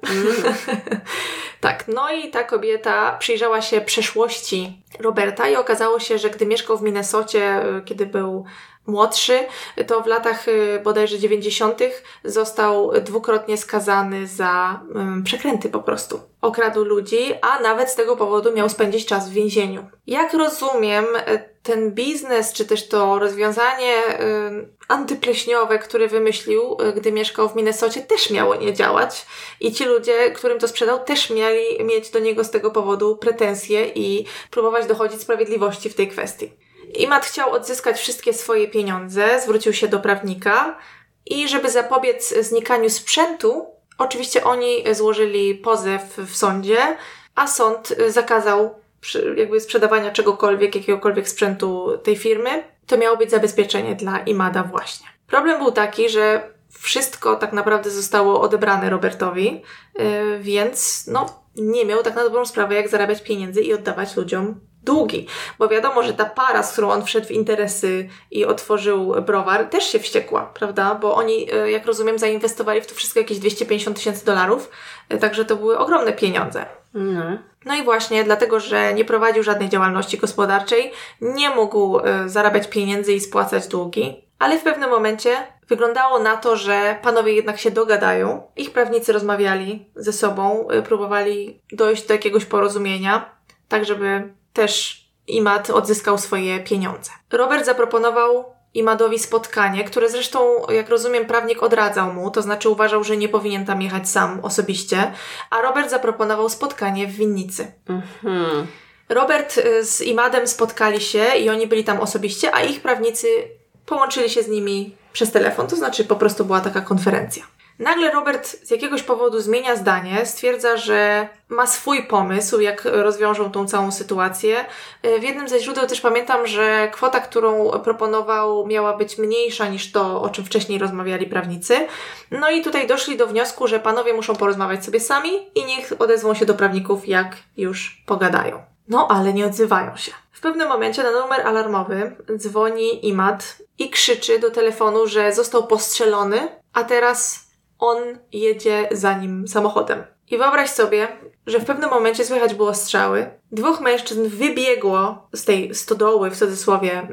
Tak, no i ta kobieta przyjrzała się przeszłości Roberta i okazało się, że gdy mieszkał w Minnesocie, kiedy był młodszy, to w latach bodajże 90. został dwukrotnie skazany za przekręty po prostu. Okradł ludzi, a nawet z tego powodu miał spędzić czas w więzieniu. Jak rozumiem, ten biznes, czy też to rozwiązanie antypleśniowe, które wymyślił, gdy mieszkał w Minnesocie, też miało nie działać. I ci ludzie, którym to sprzedał, też mieli mieć do niego z tego powodu pretensje i próbować dochodzić sprawiedliwości w tej kwestii. Imad chciał odzyskać wszystkie swoje pieniądze, zwrócił się do prawnika i żeby zapobiec znikaniu sprzętu, oczywiście oni złożyli pozew w sądzie, a sąd zakazał sprzedawania czegokolwiek, jakiegokolwiek sprzętu tej firmy. To miało być zabezpieczenie dla Imada właśnie. Problem był taki, że wszystko tak naprawdę zostało odebrane Robertowi, więc nie miał tak na dobrą sprawę, jak zarabiać pieniędzy i oddawać ludziom długi. Bo wiadomo, że ta para, z którą on wszedł w interesy i otworzył browar, też się wściekła, prawda? Bo oni, jak rozumiem, zainwestowali w to wszystko jakieś $250,000, także to były ogromne pieniądze. No i właśnie dlatego, że nie prowadził żadnej działalności gospodarczej, nie mógł zarabiać pieniędzy i spłacać długi, ale w pewnym momencie wyglądało na to, że panowie jednak się dogadają. Ich prawnicy rozmawiali ze sobą, próbowali dojść do jakiegoś porozumienia, tak żeby też Imad odzyskał swoje pieniądze. Robert zaproponował Imadowi spotkanie, które zresztą, jak rozumiem, prawnik odradzał mu, to znaczy uważał, że nie powinien tam jechać sam osobiście, a Robert zaproponował spotkanie w winnicy. Robert z Imadem spotkali się i oni byli tam osobiście, a ich prawnicy połączyli się z nimi przez telefon, to znaczy po prostu była taka konferencja. Nagle Robert z jakiegoś powodu zmienia zdanie, stwierdza, że ma swój pomysł, jak rozwiążą tą całą sytuację. W jednym ze źródeł też pamiętam, że kwota, którą proponował, miała być mniejsza niż to, o czym wcześniej rozmawiali prawnicy. No i tutaj doszli do wniosku, że panowie muszą porozmawiać sobie sami i niech odezwą się do prawników, jak już pogadają. No, ale nie odzywają się. W pewnym momencie na numer alarmowy dzwoni Imad i krzyczy do telefonu, że został postrzelony, a teraz on jedzie za nim samochodem. I wyobraź sobie, że w pewnym momencie słychać było strzały. 2 mężczyzn wybiegło z tej stodoły, w cudzysłowie,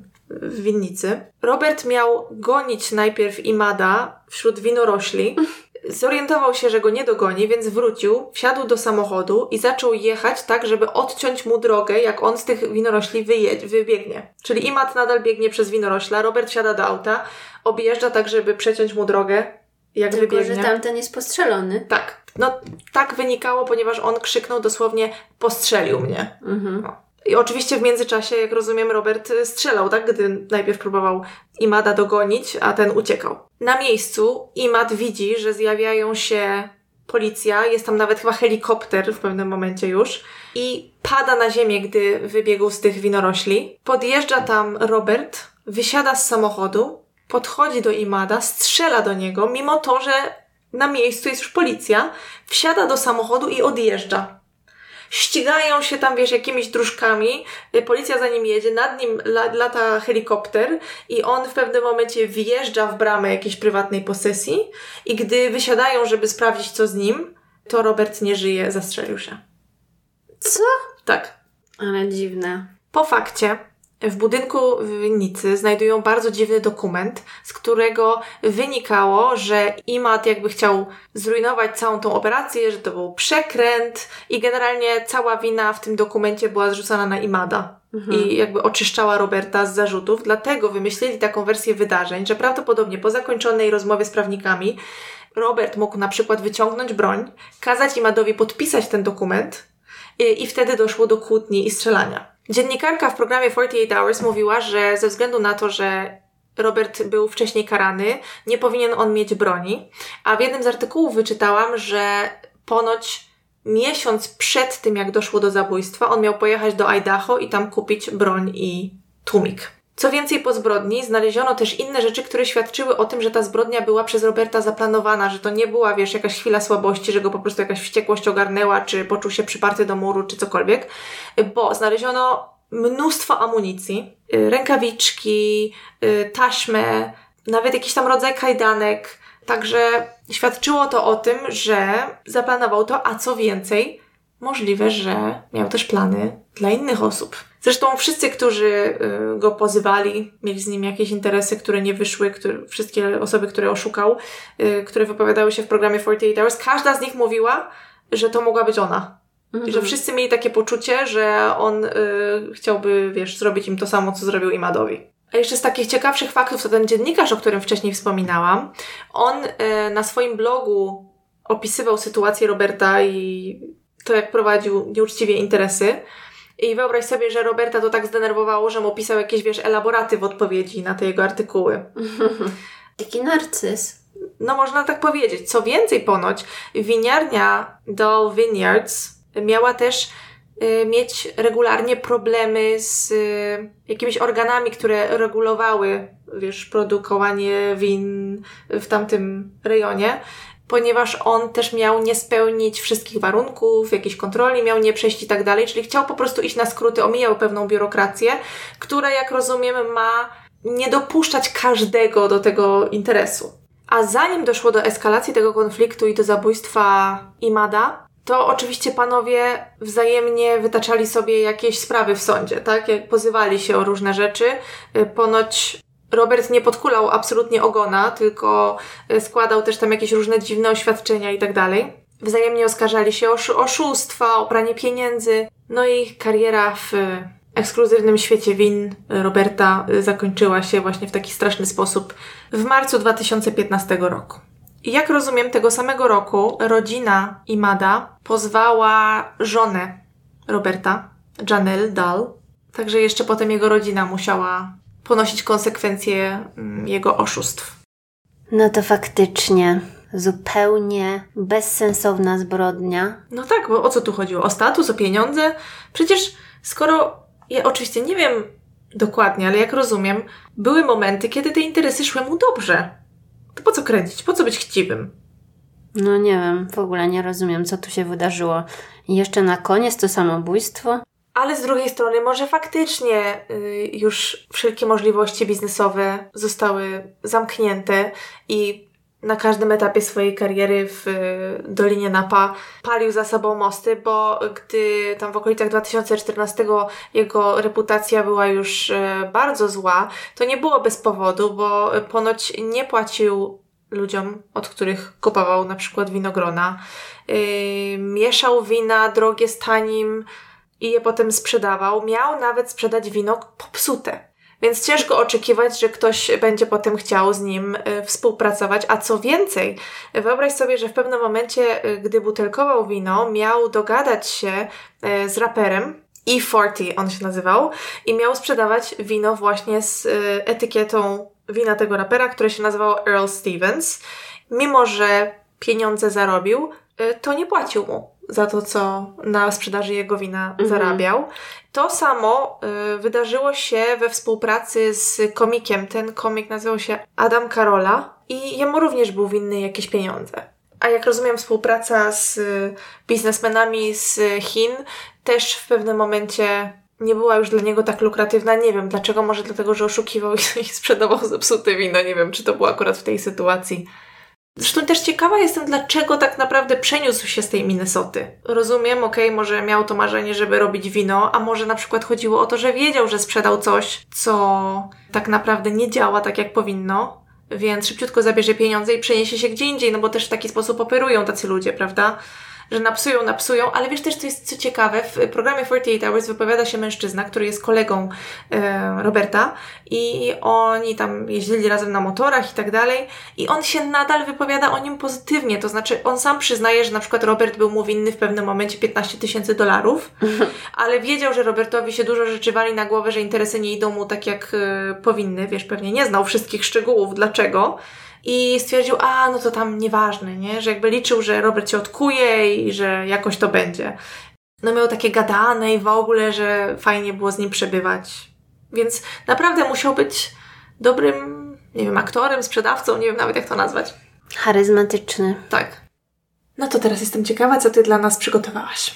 w winnicy. Robert miał gonić najpierw Imada wśród winorośli. Zorientował się, że go nie dogoni, więc wrócił, wsiadł do samochodu i zaczął jechać tak, żeby odciąć mu drogę, jak on z tych winorośli wybiegnie. Czyli Imad nadal biegnie przez winorośla, Robert wsiada do auta, objeżdża tak, żeby przeciąć mu drogę, jak tylko, wybiegnie. Tylko, że tamten jest postrzelony. Tak. Tak wynikało, ponieważ on krzyknął dosłownie: postrzelił mnie. I oczywiście w międzyczasie, jak rozumiem, Robert strzelał, tak? Gdy najpierw próbował Imada dogonić, a ten uciekał. Na miejscu Imad widzi, że zjawiają się policja, jest tam nawet chyba helikopter w pewnym momencie już i pada na ziemię, gdy wybiegł z tych winorośli. Podjeżdża tam Robert, wysiada z samochodu, podchodzi do Imada, strzela do niego, mimo to, że na miejscu jest już policja, wsiada do samochodu i odjeżdża. Ścigają się tam, jakimiś dróżkami, policja za nim jedzie, nad nim lata helikopter i on w pewnym momencie wjeżdża w bramę jakiejś prywatnej posesji i gdy wysiadają, żeby sprawdzić, co z nim, to Robert nie żyje, zastrzelił się. Co? Tak. Ale dziwne. Po fakcie w budynku w Winnicy znajdują bardzo dziwny dokument, z którego wynikało, że Imad jakby chciał zrujnować całą tą operację, że to był przekręt i generalnie cała wina w tym dokumencie była zrzucana na Imada. I jakby oczyszczała Roberta z zarzutów. Dlatego wymyślili taką wersję wydarzeń, że prawdopodobnie po zakończonej rozmowie z prawnikami Robert mógł na przykład wyciągnąć broń, kazać Imadowi podpisać ten dokument i wtedy doszło do kłótni i strzelania. Dziennikarka w programie 48 Hours mówiła, że ze względu na to, że Robert był wcześniej karany, nie powinien on mieć broni, a w jednym z artykułów wyczytałam, że ponoć miesiąc przed tym, jak doszło do zabójstwa, on miał pojechać do Idaho i tam kupić broń i tłumik. Co więcej, po zbrodni znaleziono też inne rzeczy, które świadczyły o tym, że ta zbrodnia była przez Roberta zaplanowana, że to nie była, jakaś chwila słabości, że go po prostu jakaś wściekłość ogarnęła, czy poczuł się przyparty do muru, czy cokolwiek, bo znaleziono mnóstwo amunicji, rękawiczki, taśmę, nawet jakiś tam rodzaj kajdanek, także świadczyło to o tym, że zaplanował to, a co więcej, możliwe, że miał też plany dla innych osób. Zresztą wszyscy, którzy go pozywali, mieli z nim jakieś interesy, które nie wyszły, wszystkie osoby, które oszukał, które wypowiadały się w programie 48 Hours, każda z nich mówiła, że to mogła być ona. I że wszyscy mieli takie poczucie, że on chciałby, zrobić im to samo, co zrobił Imadowi. A jeszcze z takich ciekawszych faktów, to ten dziennikarz, o którym wcześniej wspominałam, on na swoim blogu opisywał sytuację Roberta i to, jak prowadził nieuczciwie interesy. I wyobraź sobie, że Roberta to tak zdenerwowało, że mu pisał jakieś, elaboraty w odpowiedzi na te jego artykuły. Taki narcyz. No, można tak powiedzieć. Co więcej, ponoć winiarnia Dahl Vineyards miała też mieć regularnie problemy z jakimiś organami, które regulowały, produkowanie win w tamtym rejonie, ponieważ on też miał nie spełnić wszystkich warunków, jakiejś kontroli miał nie przejść i tak dalej, czyli chciał po prostu iść na skróty, omijał pewną biurokrację, która, jak rozumiem, ma nie dopuszczać każdego do tego interesu. A zanim doszło do eskalacji tego konfliktu i do zabójstwa Imada, to oczywiście panowie wzajemnie wytaczali sobie jakieś sprawy w sądzie, tak? Jak pozywali się o różne rzeczy. Ponoć Robert nie podkulał absolutnie ogona, tylko składał też tam jakieś różne dziwne oświadczenia i tak dalej. Wzajemnie oskarżali się o oszustwa, o pranie pieniędzy. No i kariera w ekskluzywnym świecie win Roberta zakończyła się właśnie w taki straszny sposób w marcu 2015 roku. I jak rozumiem, tego samego roku rodzina Imada pozwała żonę Roberta, Janelle Dahl. Także jeszcze potem jego rodzina musiała ponosić konsekwencje jego oszustw. No to faktycznie zupełnie bezsensowna zbrodnia. No tak, bo o co tu chodziło? O status, o pieniądze? Przecież ja oczywiście nie wiem dokładnie, ale jak rozumiem, były momenty, kiedy te interesy szły mu dobrze. To po co kręcić? Po co być chciwym? No nie wiem, w ogóle nie rozumiem, co tu się wydarzyło. I jeszcze na koniec to samobójstwo? Ale z drugiej strony może faktycznie już wszelkie możliwości biznesowe zostały zamknięte i na każdym etapie swojej kariery w Dolinie Napa palił za sobą mosty, bo gdy tam w okolicach 2014 jego reputacja była już bardzo zła, to nie było bez powodu, bo ponoć nie płacił ludziom, od których kupował na przykład winogrona. Mieszał wina drogie z tanim i je potem sprzedawał. Miał nawet sprzedać wino popsute. Więc ciężko oczekiwać, że ktoś będzie potem chciał z nim współpracować. A co więcej, wyobraź sobie, że w pewnym momencie, gdy butelkował wino, miał dogadać się z raperem, E40 on się nazywał, i miał sprzedawać wino właśnie z etykietą wina tego rapera, które się nazywało Earl Stevens. Mimo że pieniądze zarobił, to nie płacił mu za to, co na sprzedaży jego wina zarabiał. To samo wydarzyło się we współpracy z komikiem. Ten komik nazywał się Adam Carolla i jemu również był winny jakieś pieniądze. A jak rozumiem, współpraca z biznesmenami z Chin też w pewnym momencie nie była już dla niego tak lukratywna. Nie wiem dlaczego, może dlatego, że oszukiwał i sprzedawał zepsute wino. Nie wiem, czy to było akurat w tej sytuacji. Zresztą też ciekawa jestem, dlaczego tak naprawdę przeniósł się z tej Minnesoty. Rozumiem, może miał to marzenie, żeby robić wino, a może na przykład chodziło o to, że wiedział, że sprzedał coś, co tak naprawdę nie działa tak, jak powinno, więc szybciutko zabierze pieniądze i przeniesie się gdzie indziej, no bo też w taki sposób operują tacy ludzie, prawda? Że napsują, ale wiesz też, co jest co ciekawe, w programie 48 Hours wypowiada się mężczyzna, który jest kolegą Roberta i oni tam jeździli razem na motorach i tak dalej i on się nadal wypowiada o nim pozytywnie, to znaczy on sam przyznaje, że na przykład Robert był mu winny w pewnym momencie $15,000, ale wiedział, że Robertowi się dużo rzeczy wali na głowę, że interesy nie idą mu tak jak powinny, wiesz, pewnie nie znał wszystkich szczegółów, dlaczego. I stwierdził, no to tam nieważne, nie? Że jakby liczył, że Robert się odkuje i że jakoś to będzie. No miał takie gadane i w ogóle, że fajnie było z nim przebywać. Więc naprawdę musiał być dobrym, nie wiem, aktorem, sprzedawcą, nie wiem nawet jak to nazwać. Charyzmatyczny. Tak. No to teraz jestem ciekawa, co ty dla nas przygotowałaś.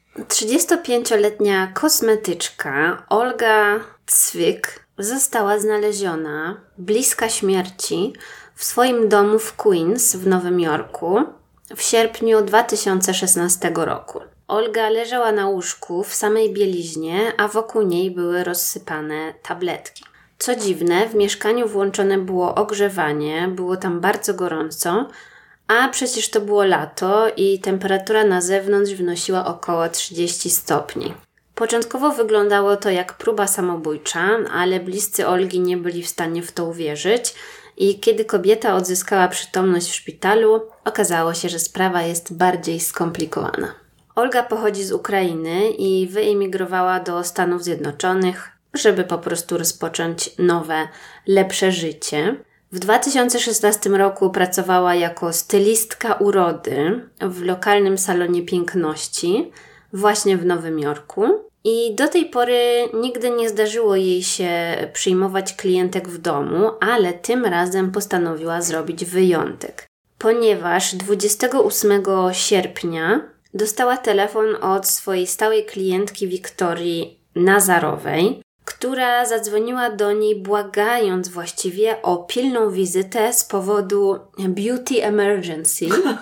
35-letnia kosmetyczka Olga Cwyk została znaleziona bliska śmierci w swoim domu w Queens w Nowym Jorku w sierpniu 2016 roku. Olga leżała na łóżku w samej bieliźnie, a wokół niej były rozsypane tabletki. Co dziwne, w mieszkaniu włączone było ogrzewanie, było tam bardzo gorąco, a przecież to było lato i temperatura na zewnątrz wynosiła około 30 stopni. Początkowo wyglądało to jak próba samobójcza, ale bliscy Olgi nie byli w stanie w to uwierzyć i kiedy kobieta odzyskała przytomność w szpitalu, okazało się, że sprawa jest bardziej skomplikowana. Olga pochodzi z Ukrainy i wyemigrowała do Stanów Zjednoczonych, żeby po prostu rozpocząć nowe, lepsze życie. W 2016 roku pracowała jako stylistka urody w lokalnym salonie piękności właśnie w Nowym Jorku. I do tej pory nigdy nie zdarzyło jej się przyjmować klientek w domu, ale tym razem postanowiła zrobić wyjątek. Ponieważ 28 sierpnia dostała telefon od swojej stałej klientki Wiktorii Nazarowej, która zadzwoniła do niej błagając właściwie o pilną wizytę z powodu beauty emergency.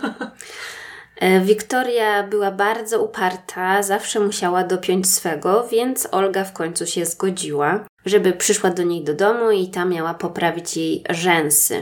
Wiktoria była bardzo uparta, zawsze musiała dopiąć swego, więc Olga w końcu się zgodziła, żeby przyszła do niej do domu i ta miała poprawić jej rzęsy,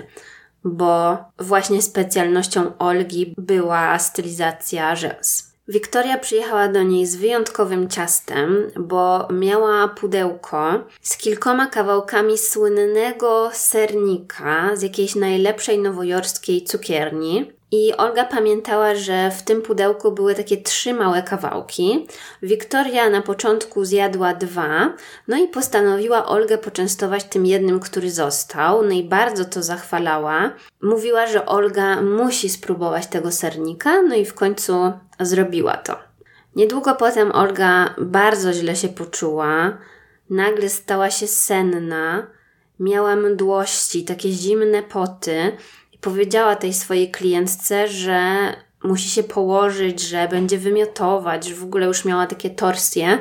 bo właśnie specjalnością Olgi była stylizacja rzęs. Wiktoria przyjechała do niej z wyjątkowym ciastem, bo miała pudełko z kilkoma kawałkami słynnego sernika z jakiejś najlepszej nowojorskiej cukierni. I Olga pamiętała, że w tym pudełku były takie 3 małe kawałki. Wiktoria na początku zjadła 2, no i postanowiła Olgę poczęstować tym jednym, który został. No i bardzo to zachwalała. Mówiła, że Olga musi spróbować tego sernika, no i w końcu zrobiła to. Niedługo potem Olga bardzo źle się poczuła. Nagle stała się senna, miała mdłości, takie zimne poty. Powiedziała tej swojej klientce, że musi się położyć, że będzie wymiotować, że w ogóle już miała takie torsje.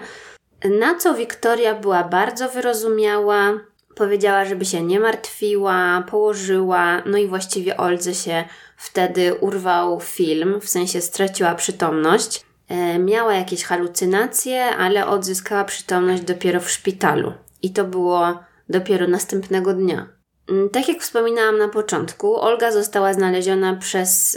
Na co Wiktoria była bardzo wyrozumiała, powiedziała, żeby się nie martwiła, położyła, no i właściwie Oldze się wtedy urwał film, w sensie straciła przytomność. Miała jakieś halucynacje, ale odzyskała przytomność dopiero w szpitalu i to było dopiero następnego dnia. Tak jak wspominałam na początku, Olga została znaleziona przez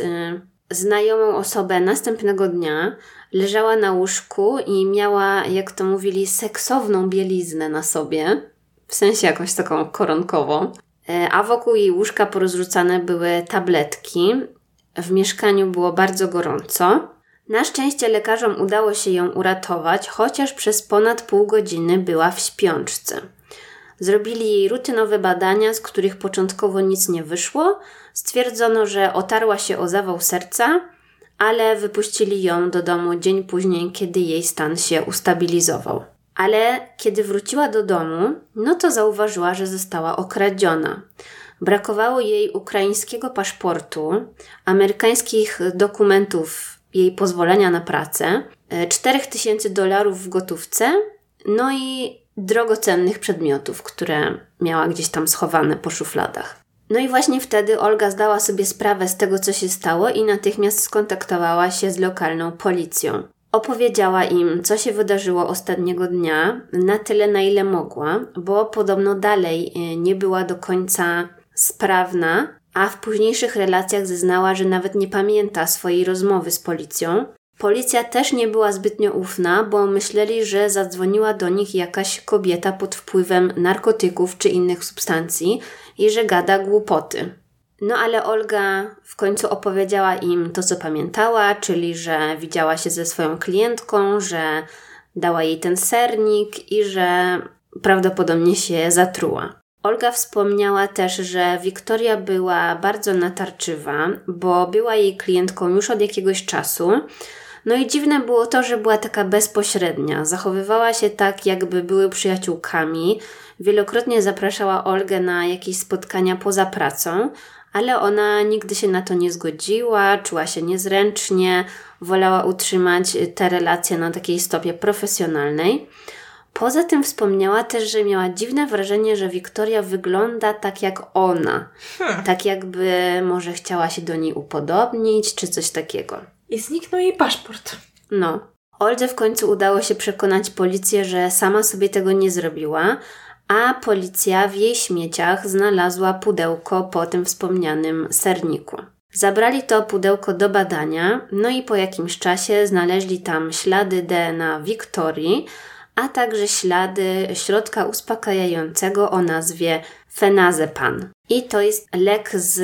znajomą osobę następnego dnia. Leżała na łóżku i miała, jak to mówili, seksowną bieliznę na sobie. W sensie jakąś taką koronkową. A wokół jej łóżka porozrzucane były tabletki. W mieszkaniu było bardzo gorąco. Na szczęście lekarzom udało się ją uratować, chociaż przez ponad pół godziny była w śpiączce. Zrobili jej rutynowe badania, z których początkowo nic nie wyszło. Stwierdzono, że otarła się o zawał serca, ale wypuścili ją do domu dzień później, kiedy jej stan się ustabilizował. Ale kiedy wróciła do domu, no to zauważyła, że została okradziona. Brakowało jej ukraińskiego paszportu, amerykańskich dokumentów jej pozwolenia na pracę, $4000 w gotówce, no i drogocennych przedmiotów, które miała gdzieś tam schowane po szufladach. No i właśnie wtedy Olga zdała sobie sprawę z tego, co się stało i natychmiast skontaktowała się z lokalną policją. Opowiedziała im, co się wydarzyło ostatniego dnia, na tyle, na ile mogła, bo podobno dalej nie była do końca sprawna, a w późniejszych relacjach zeznała, że nawet nie pamięta swojej rozmowy z policją. Policja też nie była zbytnio ufna, bo myśleli, że zadzwoniła do nich jakaś kobieta pod wpływem narkotyków czy innych substancji i że gada głupoty. No ale Olga w końcu opowiedziała im to, co pamiętała, czyli że widziała się ze swoją klientką, że dała jej ten sernik i że prawdopodobnie się zatruła. Olga wspomniała też, że Wiktoria była bardzo natarczywa, bo była jej klientką już od jakiegoś czasu. No i dziwne było to, że była taka bezpośrednia. Zachowywała się tak, jakby były przyjaciółkami. Wielokrotnie zapraszała Olgę na jakieś spotkania poza pracą, ale ona nigdy się na to nie zgodziła, czuła się niezręcznie, wolała utrzymać te relacje na takiej stopie profesjonalnej. Poza tym wspomniała też, że miała dziwne wrażenie, że Wiktoria wygląda tak jak ona. Tak jakby może chciała się do niej upodobnić, czy coś takiego. I zniknął jej paszport. No. Oldze w końcu udało się przekonać policję, że sama sobie tego nie zrobiła, a policja w jej śmieciach znalazła pudełko po tym wspomnianym serniku. Zabrali to pudełko do badania, no i po jakimś czasie znaleźli tam ślady DNA Wiktorii, a także ślady środka uspokajającego o nazwie fenazepam. I to jest lek z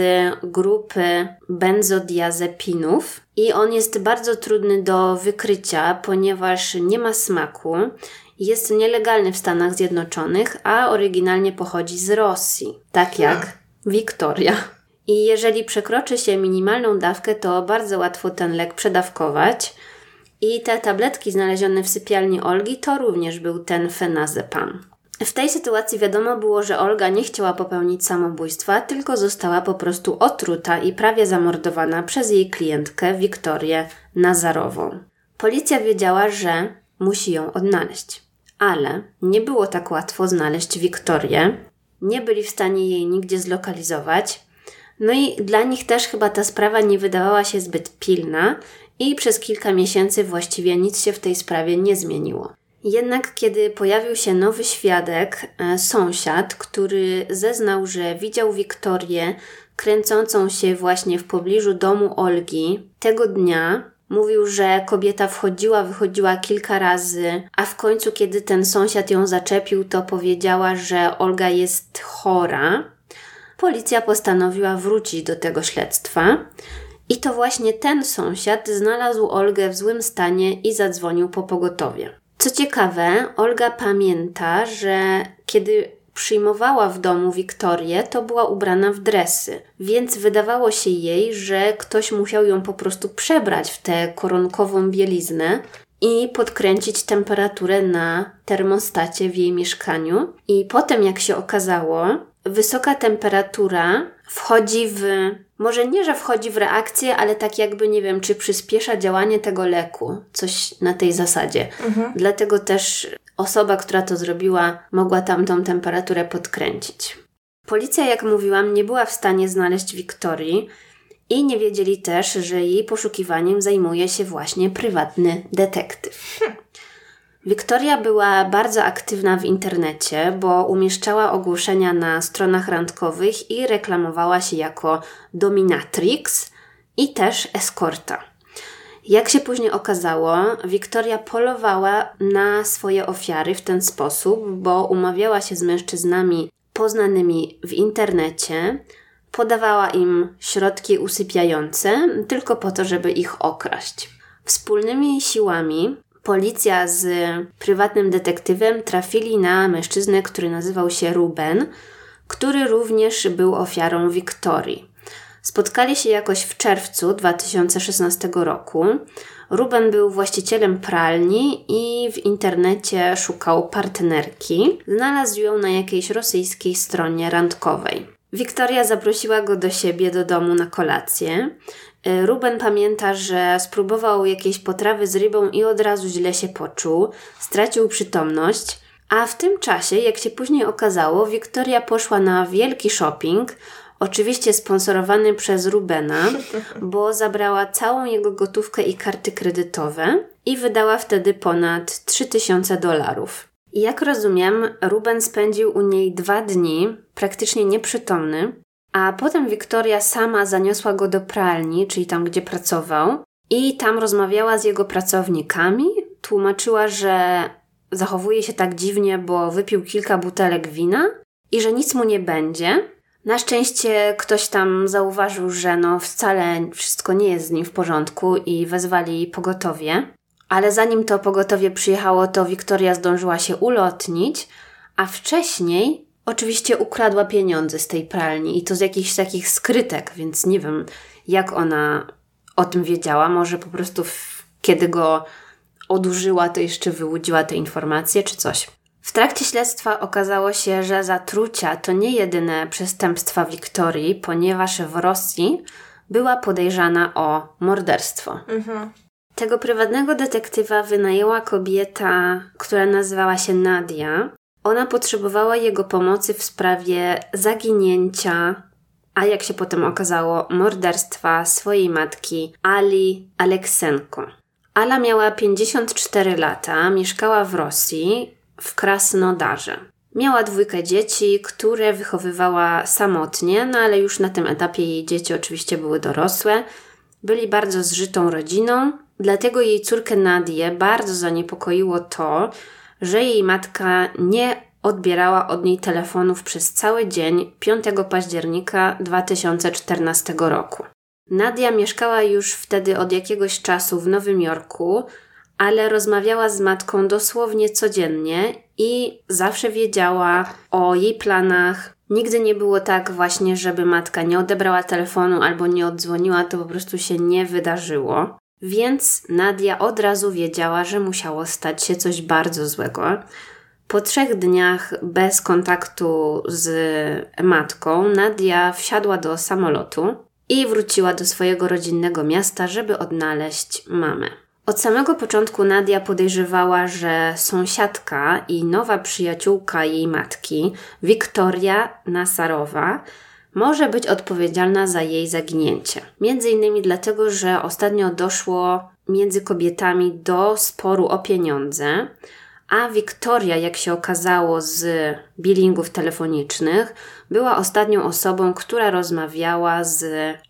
grupy benzodiazepinów i on jest bardzo trudny do wykrycia, ponieważ nie ma smaku, jest nielegalny w Stanach Zjednoczonych, a oryginalnie pochodzi z Rosji, tak jak Wiktoria. I jeżeli przekroczy się minimalną dawkę, to bardzo łatwo ten lek przedawkować. I te tabletki znalezione w sypialni Olgi to również był ten fenazepam. W tej sytuacji wiadomo było, że Olga nie chciała popełnić samobójstwa, tylko została po prostu otruta i prawie zamordowana przez jej klientkę Wiktorię Nazarową. Policja wiedziała, że musi ją odnaleźć. Ale nie było tak łatwo znaleźć Wiktorię. Nie byli w stanie jej nigdzie zlokalizować. No i dla nich też chyba ta sprawa nie wydawała się zbyt pilna i przez kilka miesięcy właściwie nic się w tej sprawie nie zmieniło. Jednak kiedy pojawił się nowy świadek, sąsiad, który zeznał, że widział Wiktorię kręcącą się właśnie w pobliżu domu Olgi tego dnia, mówił, że kobieta wchodziła, wychodziła kilka razy, a w końcu kiedy ten sąsiad ją zaczepił, to powiedziała, że Olga jest chora. Policja postanowiła wrócić do tego śledztwa i to właśnie ten sąsiad znalazł Olgę w złym stanie i zadzwonił po pogotowie. Co ciekawe, Olga pamięta, że kiedy przyjmowała w domu Wiktorię, to była ubrana w dresy, więc wydawało się jej, że ktoś musiał ją po prostu przebrać w tę koronkową bieliznę i podkręcić temperaturę na termostacie w jej mieszkaniu. I potem, jak się okazało, wysoka temperatura wchodzi może nie, że wchodzi w reakcję, ale tak jakby, nie wiem, czy przyspiesza działanie tego leku. Coś na tej zasadzie. Dlatego też osoba, która to zrobiła, mogła tamtą temperaturę podkręcić. Policja, jak mówiłam, nie była w stanie znaleźć Wiktorii i nie wiedzieli też, że jej poszukiwaniem zajmuje się właśnie prywatny detektyw. Wiktoria była bardzo aktywna w internecie, bo umieszczała ogłoszenia na stronach randkowych i reklamowała się jako dominatrix i też eskorta. Jak się później okazało, Wiktoria polowała na swoje ofiary w ten sposób, bo umawiała się z mężczyznami poznanymi w internecie, podawała im środki usypiające tylko po to, żeby ich okraść. Wspólnymi siłami policja z prywatnym detektywem trafili na mężczyznę, który nazywał się Ruben, który również był ofiarą Wiktorii. Spotkali się jakoś w czerwcu 2016 roku. Ruben był właścicielem pralni i w internecie szukał partnerki. Znalazł ją na jakiejś rosyjskiej stronie randkowej. Wiktoria zaprosiła go do siebie do domu na kolację. Ruben pamięta, że spróbował jakiejś potrawy z rybą i od razu źle się poczuł, stracił przytomność, a w tym czasie, jak się później okazało, Wiktoria poszła na wielki shopping, Oczywiście sponsorowany przez Rubena, bo zabrała całą jego gotówkę i karty kredytowe i wydała wtedy ponad $3000. I jak rozumiem, Ruben spędził u niej 2 dni, praktycznie nieprzytomny, a potem Wiktoria sama zaniosła go do pralni, czyli tam, gdzie pracował, i tam rozmawiała z jego pracownikami, tłumaczyła, że zachowuje się tak dziwnie, bo wypił kilka butelek wina i że nic mu nie będzie. Na szczęście ktoś tam zauważył, że wcale wszystko nie jest z nim w porządku i wezwali pogotowie. Ale zanim to pogotowie przyjechało, to Wiktoria zdążyła się ulotnić, a wcześniej oczywiście ukradła pieniądze z tej pralni i to z jakichś takich skrytek, więc nie wiem, jak ona o tym wiedziała. Może po prostu kiedy go odurzyła, to jeszcze wyłudziła te informacje czy coś. W trakcie śledztwa okazało się, że zatrucia to nie jedyne przestępstwa Wiktorii, ponieważ w Rosji była podejrzana o morderstwo. Tego prywatnego detektywa wynajęła kobieta, która nazywała się Nadia. Ona potrzebowała jego pomocy w sprawie zaginięcia, a jak się potem okazało, morderstwa swojej matki Ali Aleksenko. Ala miała 54 lata, mieszkała w Rosji, w Krasnodarze. Miała 2 dzieci, które wychowywała samotnie, ale już na tym etapie jej dzieci oczywiście były dorosłe. Byli bardzo zżytą rodziną, dlatego jej córkę Nadię bardzo zaniepokoiło to, że jej matka nie odbierała od niej telefonów przez cały dzień 5 października 2014 roku. Nadia mieszkała już wtedy od jakiegoś czasu w Nowym Jorku, ale rozmawiała z matką dosłownie codziennie i zawsze wiedziała o jej planach. Nigdy nie było tak właśnie, żeby matka nie odebrała telefonu albo nie oddzwoniła, to po prostu się nie wydarzyło. Więc Nadia od razu wiedziała, że musiało stać się coś bardzo złego. Po 3 dniach bez kontaktu z matką, Nadia wsiadła do samolotu i wróciła do swojego rodzinnego miasta, żeby odnaleźć mamę. Od samego początku Nadia podejrzewała, że sąsiadka i nowa przyjaciółka jej matki, Wiktoria Nasarowa, może być odpowiedzialna za jej zaginięcie. Między innymi dlatego, że ostatnio doszło między kobietami do sporu o pieniądze, a Wiktoria, jak się okazało z billingów telefonicznych, była ostatnią osobą, która rozmawiała z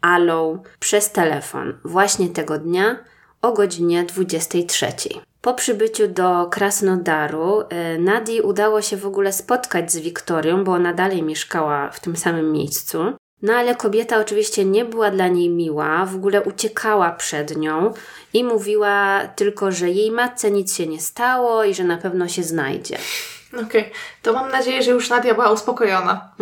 Alą przez telefon właśnie tego dnia o godzinie 23. Po przybyciu do Krasnodaru Nadii udało się w ogóle spotkać z Wiktorią, bo ona dalej mieszkała w tym samym miejscu. No ale kobieta oczywiście nie była dla niej miła, w ogóle uciekała przed nią i mówiła tylko, że jej matce nic się nie stało i że na pewno się znajdzie. Okej, to mam nadzieję, że już Nadia była uspokojona.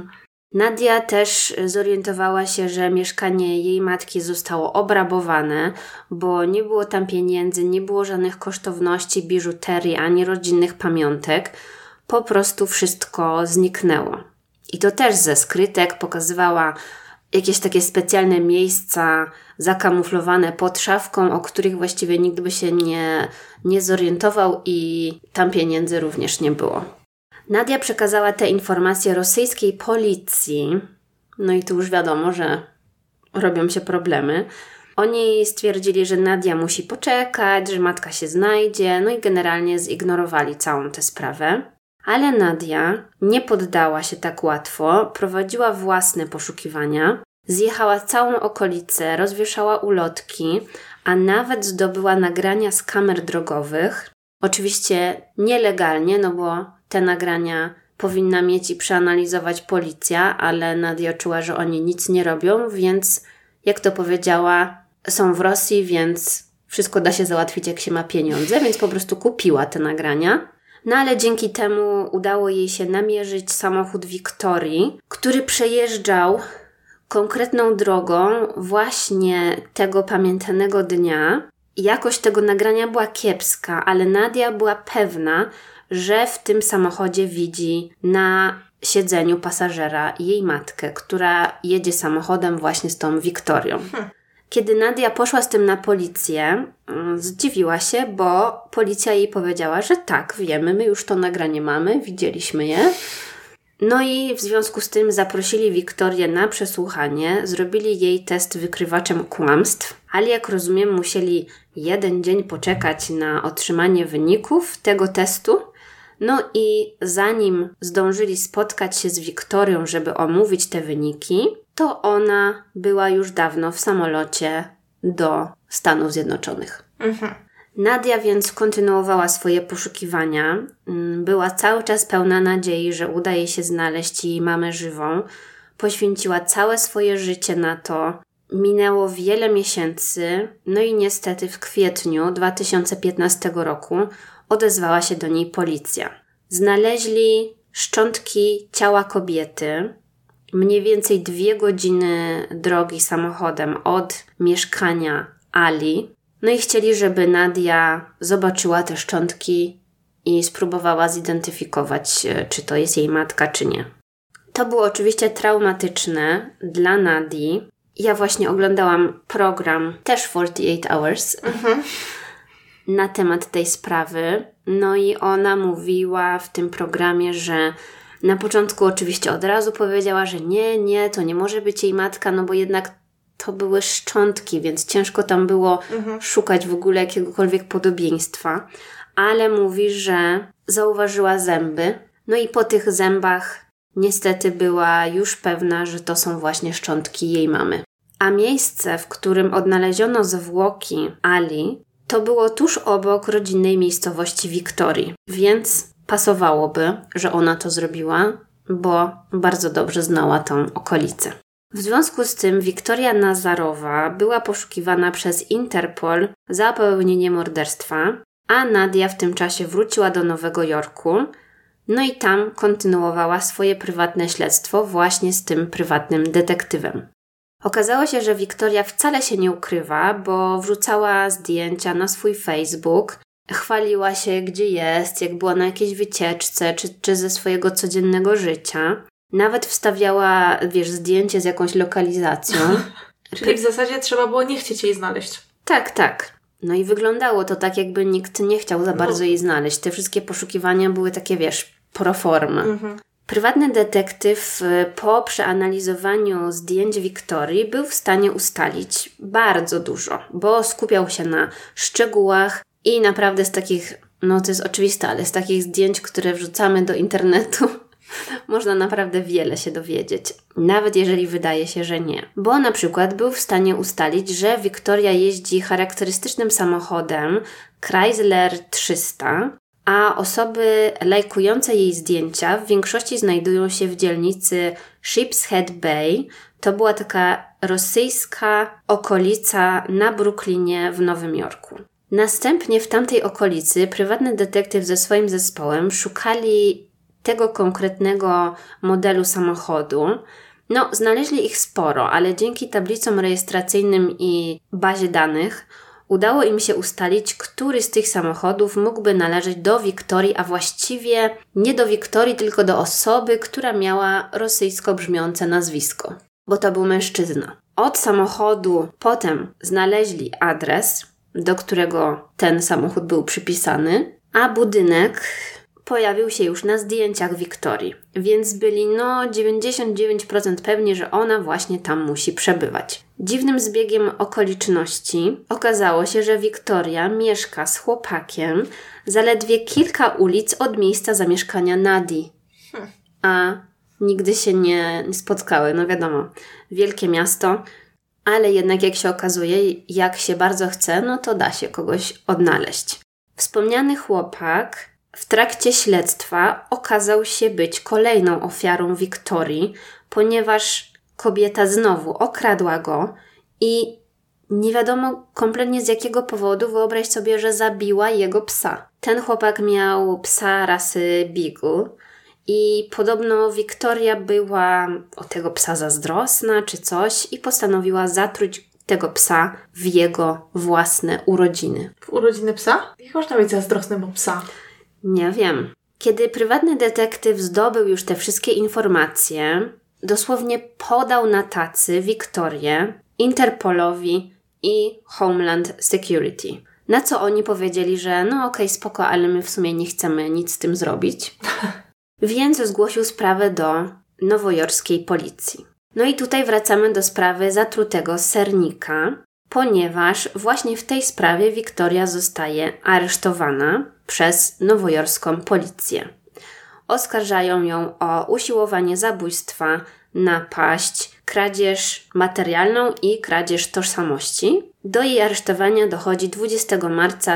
Nadia też zorientowała się, że mieszkanie jej matki zostało obrabowane, bo nie było tam pieniędzy, nie było żadnych kosztowności, biżuterii ani rodzinnych pamiątek. Po prostu wszystko zniknęło. I to też ze skrytek pokazywała jakieś takie specjalne miejsca zakamuflowane pod szafką, o których właściwie nikt by się nie zorientował i tam pieniędzy również nie było. Nadia przekazała te informacje rosyjskiej policji, no i tu już wiadomo, że robią się problemy. Oni stwierdzili, że Nadia musi poczekać, że matka się znajdzie, no i generalnie zignorowali całą tę sprawę. Ale Nadia nie poddała się tak łatwo, prowadziła własne poszukiwania, zjechała całą okolicę, rozwieszała ulotki, a nawet zdobyła nagrania z kamer drogowych. Oczywiście nielegalnie, no bo te nagrania powinna mieć i przeanalizować policja, ale Nadia czuła, że oni nic nie robią, więc jak to powiedziała, są w Rosji, więc wszystko da się załatwić, jak się ma pieniądze, więc po prostu kupiła te nagrania. No ale dzięki temu udało jej się namierzyć samochód Wiktorii, który przejeżdżał konkretną drogą właśnie tego pamiętanego dnia. Jakość tego nagrania była kiepska, ale Nadia była pewna, że w tym samochodzie widzi na siedzeniu pasażera jej matkę, która jedzie samochodem właśnie z tą Wiktorią. Kiedy Nadia poszła z tym na policję, zdziwiła się, bo policja jej powiedziała, że tak, wiemy, my już to nagranie mamy, widzieliśmy je. No i w związku z tym zaprosili Wiktorię na przesłuchanie, zrobili jej test wykrywaczem kłamstw, ale jak rozumiem musieli 1 dzień poczekać na otrzymanie wyników tego testu. No i zanim zdążyli spotkać się z Wiktorią, żeby omówić te wyniki, to ona była już dawno w samolocie do Stanów Zjednoczonych. Nadia więc kontynuowała swoje poszukiwania. Była cały czas pełna nadziei, że uda jej się znaleźć jej mamę żywą. Poświęciła całe swoje życie na to. Minęło wiele miesięcy, no i niestety w kwietniu 2015 roku odezwała się do niej policja. Znaleźli szczątki ciała kobiety, mniej więcej 2 godziny drogi samochodem od mieszkania Ali. No i chcieli, żeby Nadia zobaczyła te szczątki i spróbowała zidentyfikować, czy to jest jej matka, czy nie. To było oczywiście traumatyczne dla Nadii. Ja właśnie oglądałam program, też 48 Hours, na temat tej sprawy. No i ona mówiła w tym programie, że na początku oczywiście od razu powiedziała, że nie, to nie może być jej matka, no bo jednak to były szczątki, więc ciężko tam było szukać w ogóle jakiegokolwiek podobieństwa. Ale mówi, że zauważyła zęby. No i po tych zębach niestety była już pewna, że to są właśnie szczątki jej mamy. A miejsce, w którym odnaleziono zwłoki Ali, to było tuż obok rodzinnej miejscowości Wiktorii. Więc pasowałoby, że ona to zrobiła, bo bardzo dobrze znała tą okolicę. W związku z tym Wiktoria Nazarowa była poszukiwana przez Interpol za popełnienie morderstwa, a Nadia w tym czasie wróciła do Nowego Jorku, no i tam kontynuowała swoje prywatne śledztwo właśnie z tym prywatnym detektywem. Okazało się, że Wiktoria wcale się nie ukrywa, bo wrzucała zdjęcia na swój Facebook, chwaliła się gdzie jest, jak była na jakiejś wycieczce, czy ze swojego codziennego życia. Nawet wstawiała, zdjęcie z jakąś lokalizacją. Czyli w zasadzie trzeba było nie chcieć jej znaleźć. Tak. No i wyglądało to tak, jakby nikt nie chciał za bardzo jej znaleźć. Te wszystkie poszukiwania były takie, pro forma. Prywatny detektyw po przeanalizowaniu zdjęć Wiktorii był w stanie ustalić bardzo dużo, bo skupiał się na szczegółach i naprawdę z takich, to jest oczywiste, ale z takich zdjęć, które wrzucamy do internetu, można naprawdę wiele się dowiedzieć, nawet jeżeli wydaje się, że nie. Bo na przykład był w stanie ustalić, że Wiktoria jeździ charakterystycznym samochodem Chrysler 300, a osoby lajkujące jej zdjęcia w większości znajdują się w dzielnicy Sheepshead Bay. To była taka rosyjska okolica na Brooklynie w Nowym Jorku. Następnie w tamtej okolicy prywatny detektyw ze swoim zespołem szukali tego konkretnego modelu samochodu. Znaleźli ich sporo, ale dzięki tablicom rejestracyjnym i bazie danych udało im się ustalić, który z tych samochodów mógłby należeć do Wiktorii, a właściwie nie do Wiktorii, tylko do osoby, która miała rosyjsko brzmiące nazwisko, bo to był mężczyzna. Od samochodu potem znaleźli adres, do którego ten samochód był przypisany, a budynek pojawił się już na zdjęciach Wiktorii, więc byli 99% pewni, że ona właśnie tam musi przebywać. Dziwnym zbiegiem okoliczności okazało się, że Wiktoria mieszka z chłopakiem zaledwie kilka ulic od miejsca zamieszkania Nadii. A nigdy się nie spotkały, wiadomo, wielkie miasto, ale jednak jak się okazuje, jak się bardzo chce, to da się kogoś odnaleźć. Wspomniany chłopak w trakcie śledztwa okazał się być kolejną ofiarą Wiktorii, ponieważ kobieta znowu okradła go i nie wiadomo kompletnie z jakiego powodu, wyobraź sobie, że zabiła jego psa. Ten chłopak miał psa rasy Beagle i podobno Wiktoria była o tego psa zazdrosna czy coś i postanowiła zatruć tego psa w jego własne urodziny. W urodziny psa? Jak można być zazdrosnym o psa? Nie wiem. Kiedy prywatny detektyw zdobył już te wszystkie informacje, dosłownie podał na tacy Wiktorię, Interpolowi i Homeland Security. Na co oni powiedzieli, że okej, spoko, ale my w sumie nie chcemy nic z tym zrobić. więc zgłosił sprawę do nowojorskiej policji. No i tutaj wracamy do sprawy zatrutego sernika, ponieważ właśnie w tej sprawie Victoria zostaje aresztowana przez nowojorską policję. Oskarżają ją o usiłowanie zabójstwa, napaść, kradzież materialną i kradzież tożsamości. Do jej aresztowania dochodzi 20 marca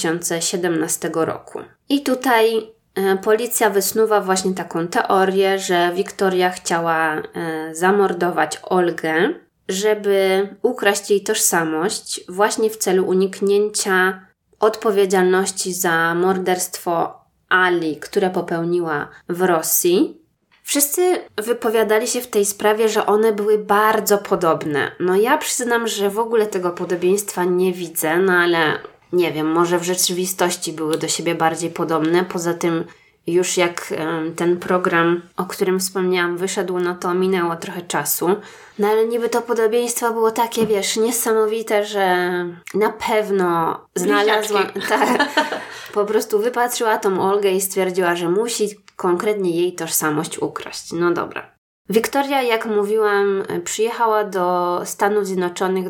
2017 roku. I tutaj policja wysnuwa właśnie taką teorię, że Victoria chciała zamordować Olgę, żeby ukraść jej tożsamość właśnie w celu uniknięcia odpowiedzialności za morderstwo Ali, które popełniła w Rosji. Wszyscy wypowiadali się w tej sprawie, że one były bardzo podobne. No ja przyznam, że w ogóle tego podobieństwa nie widzę, no ale nie wiem, może w rzeczywistości były do siebie bardziej podobne. Poza tym już jak ten program, o którym wspomniałam, wyszedł, no to minęło trochę czasu. No ale niby to podobieństwo było takie, wiesz, niesamowite, że na pewno znalazła... Tak, po prostu wypatrzyła tą Olgę i stwierdziła, że musi konkretnie jej tożsamość ukraść. No dobra. Victoria, jak mówiłam, przyjechała do Stanów Zjednoczonych w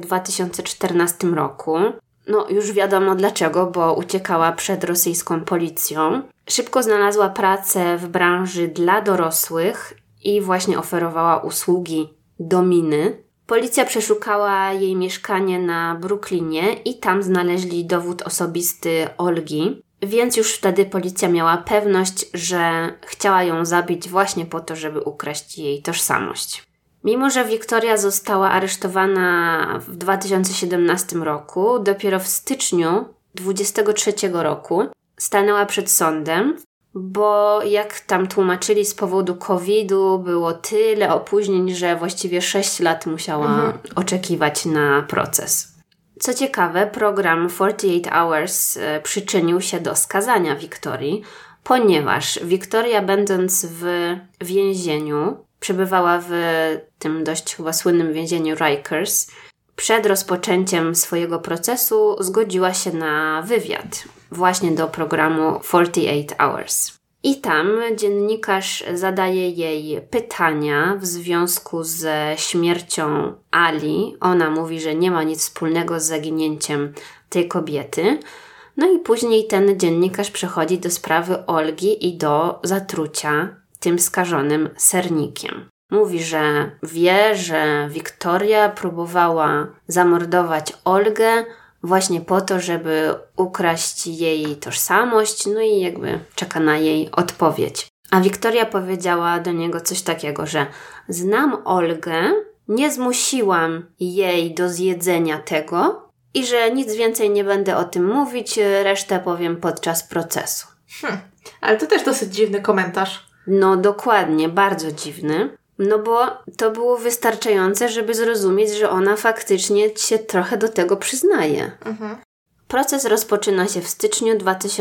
2014 roku. No już wiadomo dlaczego, bo uciekała przed rosyjską policją. Szybko znalazła pracę w branży dla dorosłych i właśnie oferowała usługi dominy. Policja przeszukała jej mieszkanie na Brooklynie i tam znaleźli dowód osobisty Olgi, więc już wtedy policja miała pewność, że chciała ją zabić właśnie po to, żeby ukraść jej tożsamość. Mimo że Victoria została aresztowana w 2017 roku, dopiero w styczniu 2023 roku stanęła przed sądem, bo jak tam tłumaczyli, z powodu COVID-u było tyle opóźnień, że właściwie 6 lat musiała oczekiwać na proces. Co ciekawe, program 48 Hours przyczynił się do skazania Victorii, ponieważ Victoria, będąc w więzieniu, przebywała w tym dość chyba słynnym więzieniu Rikers, przed rozpoczęciem swojego procesu zgodziła się na wywiad właśnie do programu 48 Hours. I tam dziennikarz zadaje jej pytania w związku ze śmiercią Ali. Ona mówi, że nie ma nic wspólnego z zaginięciem tej kobiety. No i później ten dziennikarz przechodzi do sprawy Olgi i do zatrucia tym skażonym sernikiem. Mówi, że wie, że Victoria próbowała zamordować Olgę właśnie po to, żeby ukraść jej tożsamość, no i jakby czeka na jej odpowiedź. A Victoria powiedziała do niego coś takiego, że znam Olgę, nie zmusiłam jej do zjedzenia tego i że nic więcej nie będę o tym mówić, resztę powiem podczas procesu. Ale to też dosyć dziwny komentarz. No dokładnie, bardzo dziwny. No bo to było wystarczające, żeby zrozumieć, że ona faktycznie się trochę do tego przyznaje. Proces rozpoczyna się w styczniu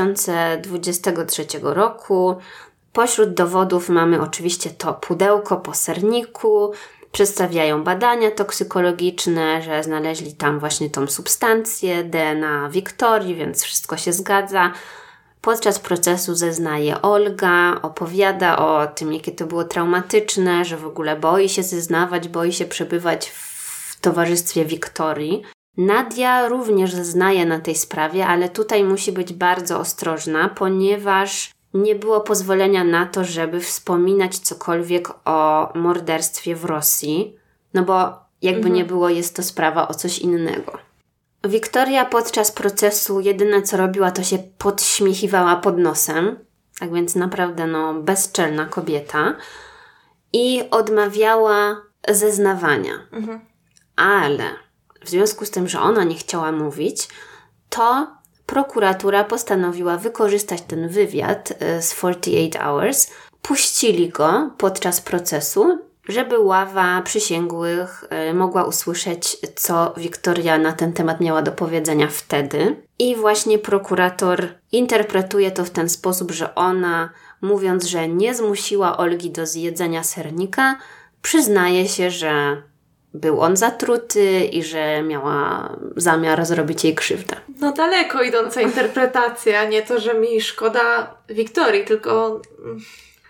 2023 roku. Pośród dowodów mamy oczywiście to pudełko po serniku. Przedstawiają badania toksykologiczne, że znaleźli tam właśnie tą substancję DNA Victorii, więc wszystko się zgadza. Podczas procesu zeznaje Olga, opowiada o tym, jakie to było traumatyczne, że w ogóle boi się zeznawać, boi się przebywać w towarzystwie Victorii. Nadia również zeznaje na tej sprawie, ale tutaj musi być bardzo ostrożna, ponieważ nie było pozwolenia na to, żeby wspominać cokolwiek o morderstwie w Rosji, no bo jakby nie było, jest to sprawa o coś innego. Victoria podczas procesu jedyne co robiła, to się podśmiechiwała pod nosem, tak więc naprawdę bezczelna kobieta i odmawiała zeznawania. Ale w związku z tym, że ona nie chciała mówić, to prokuratura postanowiła wykorzystać ten wywiad z 48 Hours. Puścili go podczas procesu, żeby ława przysięgłych mogła usłyszeć, co Victoria na ten temat miała do powiedzenia wtedy. I właśnie prokurator interpretuje to w ten sposób, że ona, mówiąc, że nie zmusiła Olgi do zjedzenia sernika, przyznaje się, że był on zatruty i że miała zamiar zrobić jej krzywdę. No daleko idąca interpretacja, nie to, że mi szkoda Wiktorii, tylko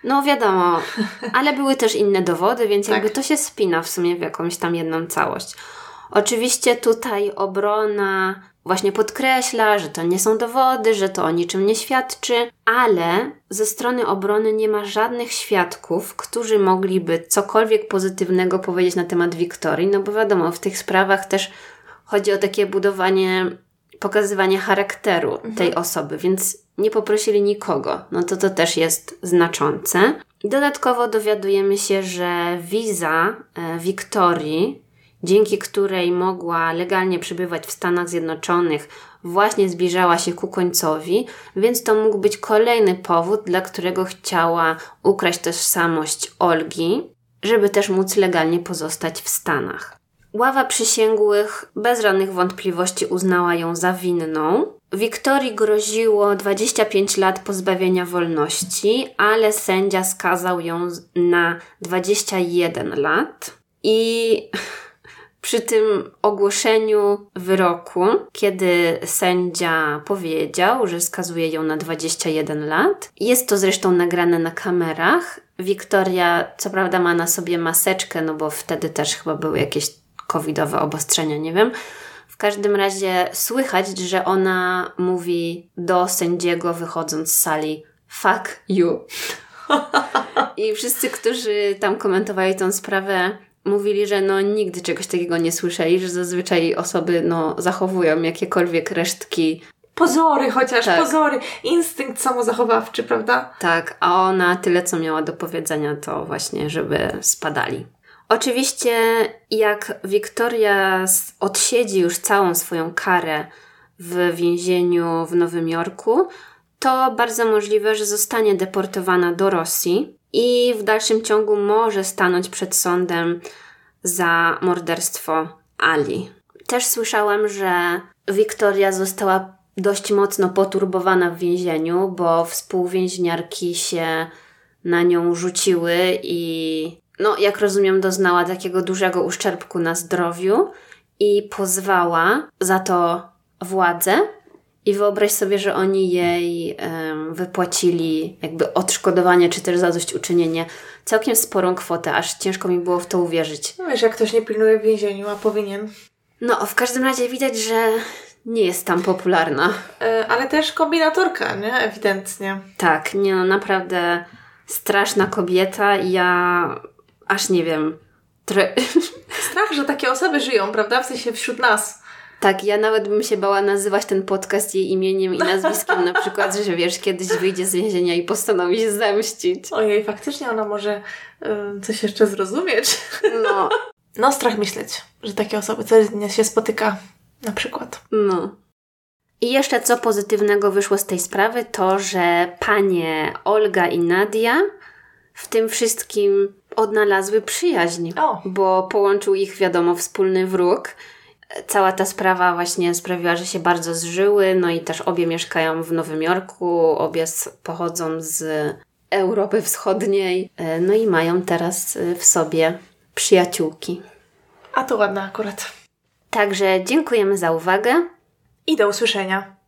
No wiadomo, ale były też inne dowody, więc Tak. jakby to się spina w sumie w jakąś tam jedną całość. Oczywiście tutaj obrona właśnie podkreśla, że to nie są dowody, że to o niczym nie świadczy, ale ze strony obrony nie ma żadnych świadków, którzy mogliby cokolwiek pozytywnego powiedzieć na temat Wiktorii, no bo wiadomo, w tych sprawach też chodzi o takie pokazywanie charakteru tej osoby, więc nie poprosili nikogo. No to też jest znaczące. Dodatkowo dowiadujemy się, że wiza Wiktorii, dzięki której mogła legalnie przebywać w Stanach Zjednoczonych, właśnie zbliżała się ku końcowi, więc to mógł być kolejny powód, dla którego chciała ukraść tożsamość Olgi, żeby też móc legalnie pozostać w Stanach. Ława przysięgłych bez żadnych wątpliwości uznała ją za winną. Wiktorii groziło 25 lat pozbawienia wolności, ale sędzia skazał ją na 21 lat. I przy tym ogłoszeniu wyroku, kiedy sędzia powiedział, że skazuje ją na 21 lat, jest to zresztą nagrane na kamerach. Wiktoria co prawda ma na sobie maseczkę, no bo wtedy też chyba były jakieś covidowe obostrzenia, nie wiem. W każdym razie słychać, że ona mówi do sędziego wychodząc z sali fuck you. I wszyscy, którzy tam komentowali tę sprawę, mówili, że nigdy czegoś takiego nie słyszeli, że zazwyczaj osoby zachowują jakiekolwiek resztki. Pozory chociaż, pozory. Instynkt samozachowawczy, prawda? Tak, a ona tyle, co miała do powiedzenia, to właśnie, żeby spadali. Oczywiście, jak Wiktoria odsiedzi już całą swoją karę w więzieniu w Nowym Jorku, to bardzo możliwe, że zostanie deportowana do Rosji i w dalszym ciągu może stanąć przed sądem za morderstwo Ali. Też słyszałam, że Wiktoria została dość mocno poturbowana w więzieniu, bo współwięźniarki się na nią rzuciły i jak rozumiem, doznała takiego dużego uszczerbku na zdrowiu i pozwała za to władzę. I wyobraź sobie, że oni jej wypłacili jakby odszkodowanie, czy też zadośćuczynienie, całkiem sporą kwotę, aż ciężko mi było w to uwierzyć. No wiesz, jak ktoś nie pilnuje w więzieniu, a powinien. No, w każdym razie widać, że nie jest tam popularna. Ale też kombinatorka, nie? Ewidentnie. Tak, naprawdę straszna kobieta i ja aż nie wiem. Strach, że takie osoby żyją, prawda? W sensie wśród nas. Tak, ja nawet bym się bała nazywać ten podcast jej imieniem i nazwiskiem, na przykład, że wiesz, kiedyś wyjdzie z więzienia i postanowi się zemścić. Ojej, faktycznie ona może coś jeszcze zrozumieć. No, strach myśleć, że takie osoby codziennie się spotyka, na przykład. No. I jeszcze co pozytywnego wyszło z tej sprawy, to, że panie Olga i Nadia w tym wszystkim odnalazły przyjaźń, bo połączył ich, wiadomo, wspólny wróg. Cała ta sprawa właśnie sprawiła, że się bardzo zżyły, no i też obie mieszkają w Nowym Jorku, obie pochodzą z Europy Wschodniej, no i mają teraz w sobie przyjaciółki. A to ładne akurat. Także dziękujemy za uwagę. I do usłyszenia.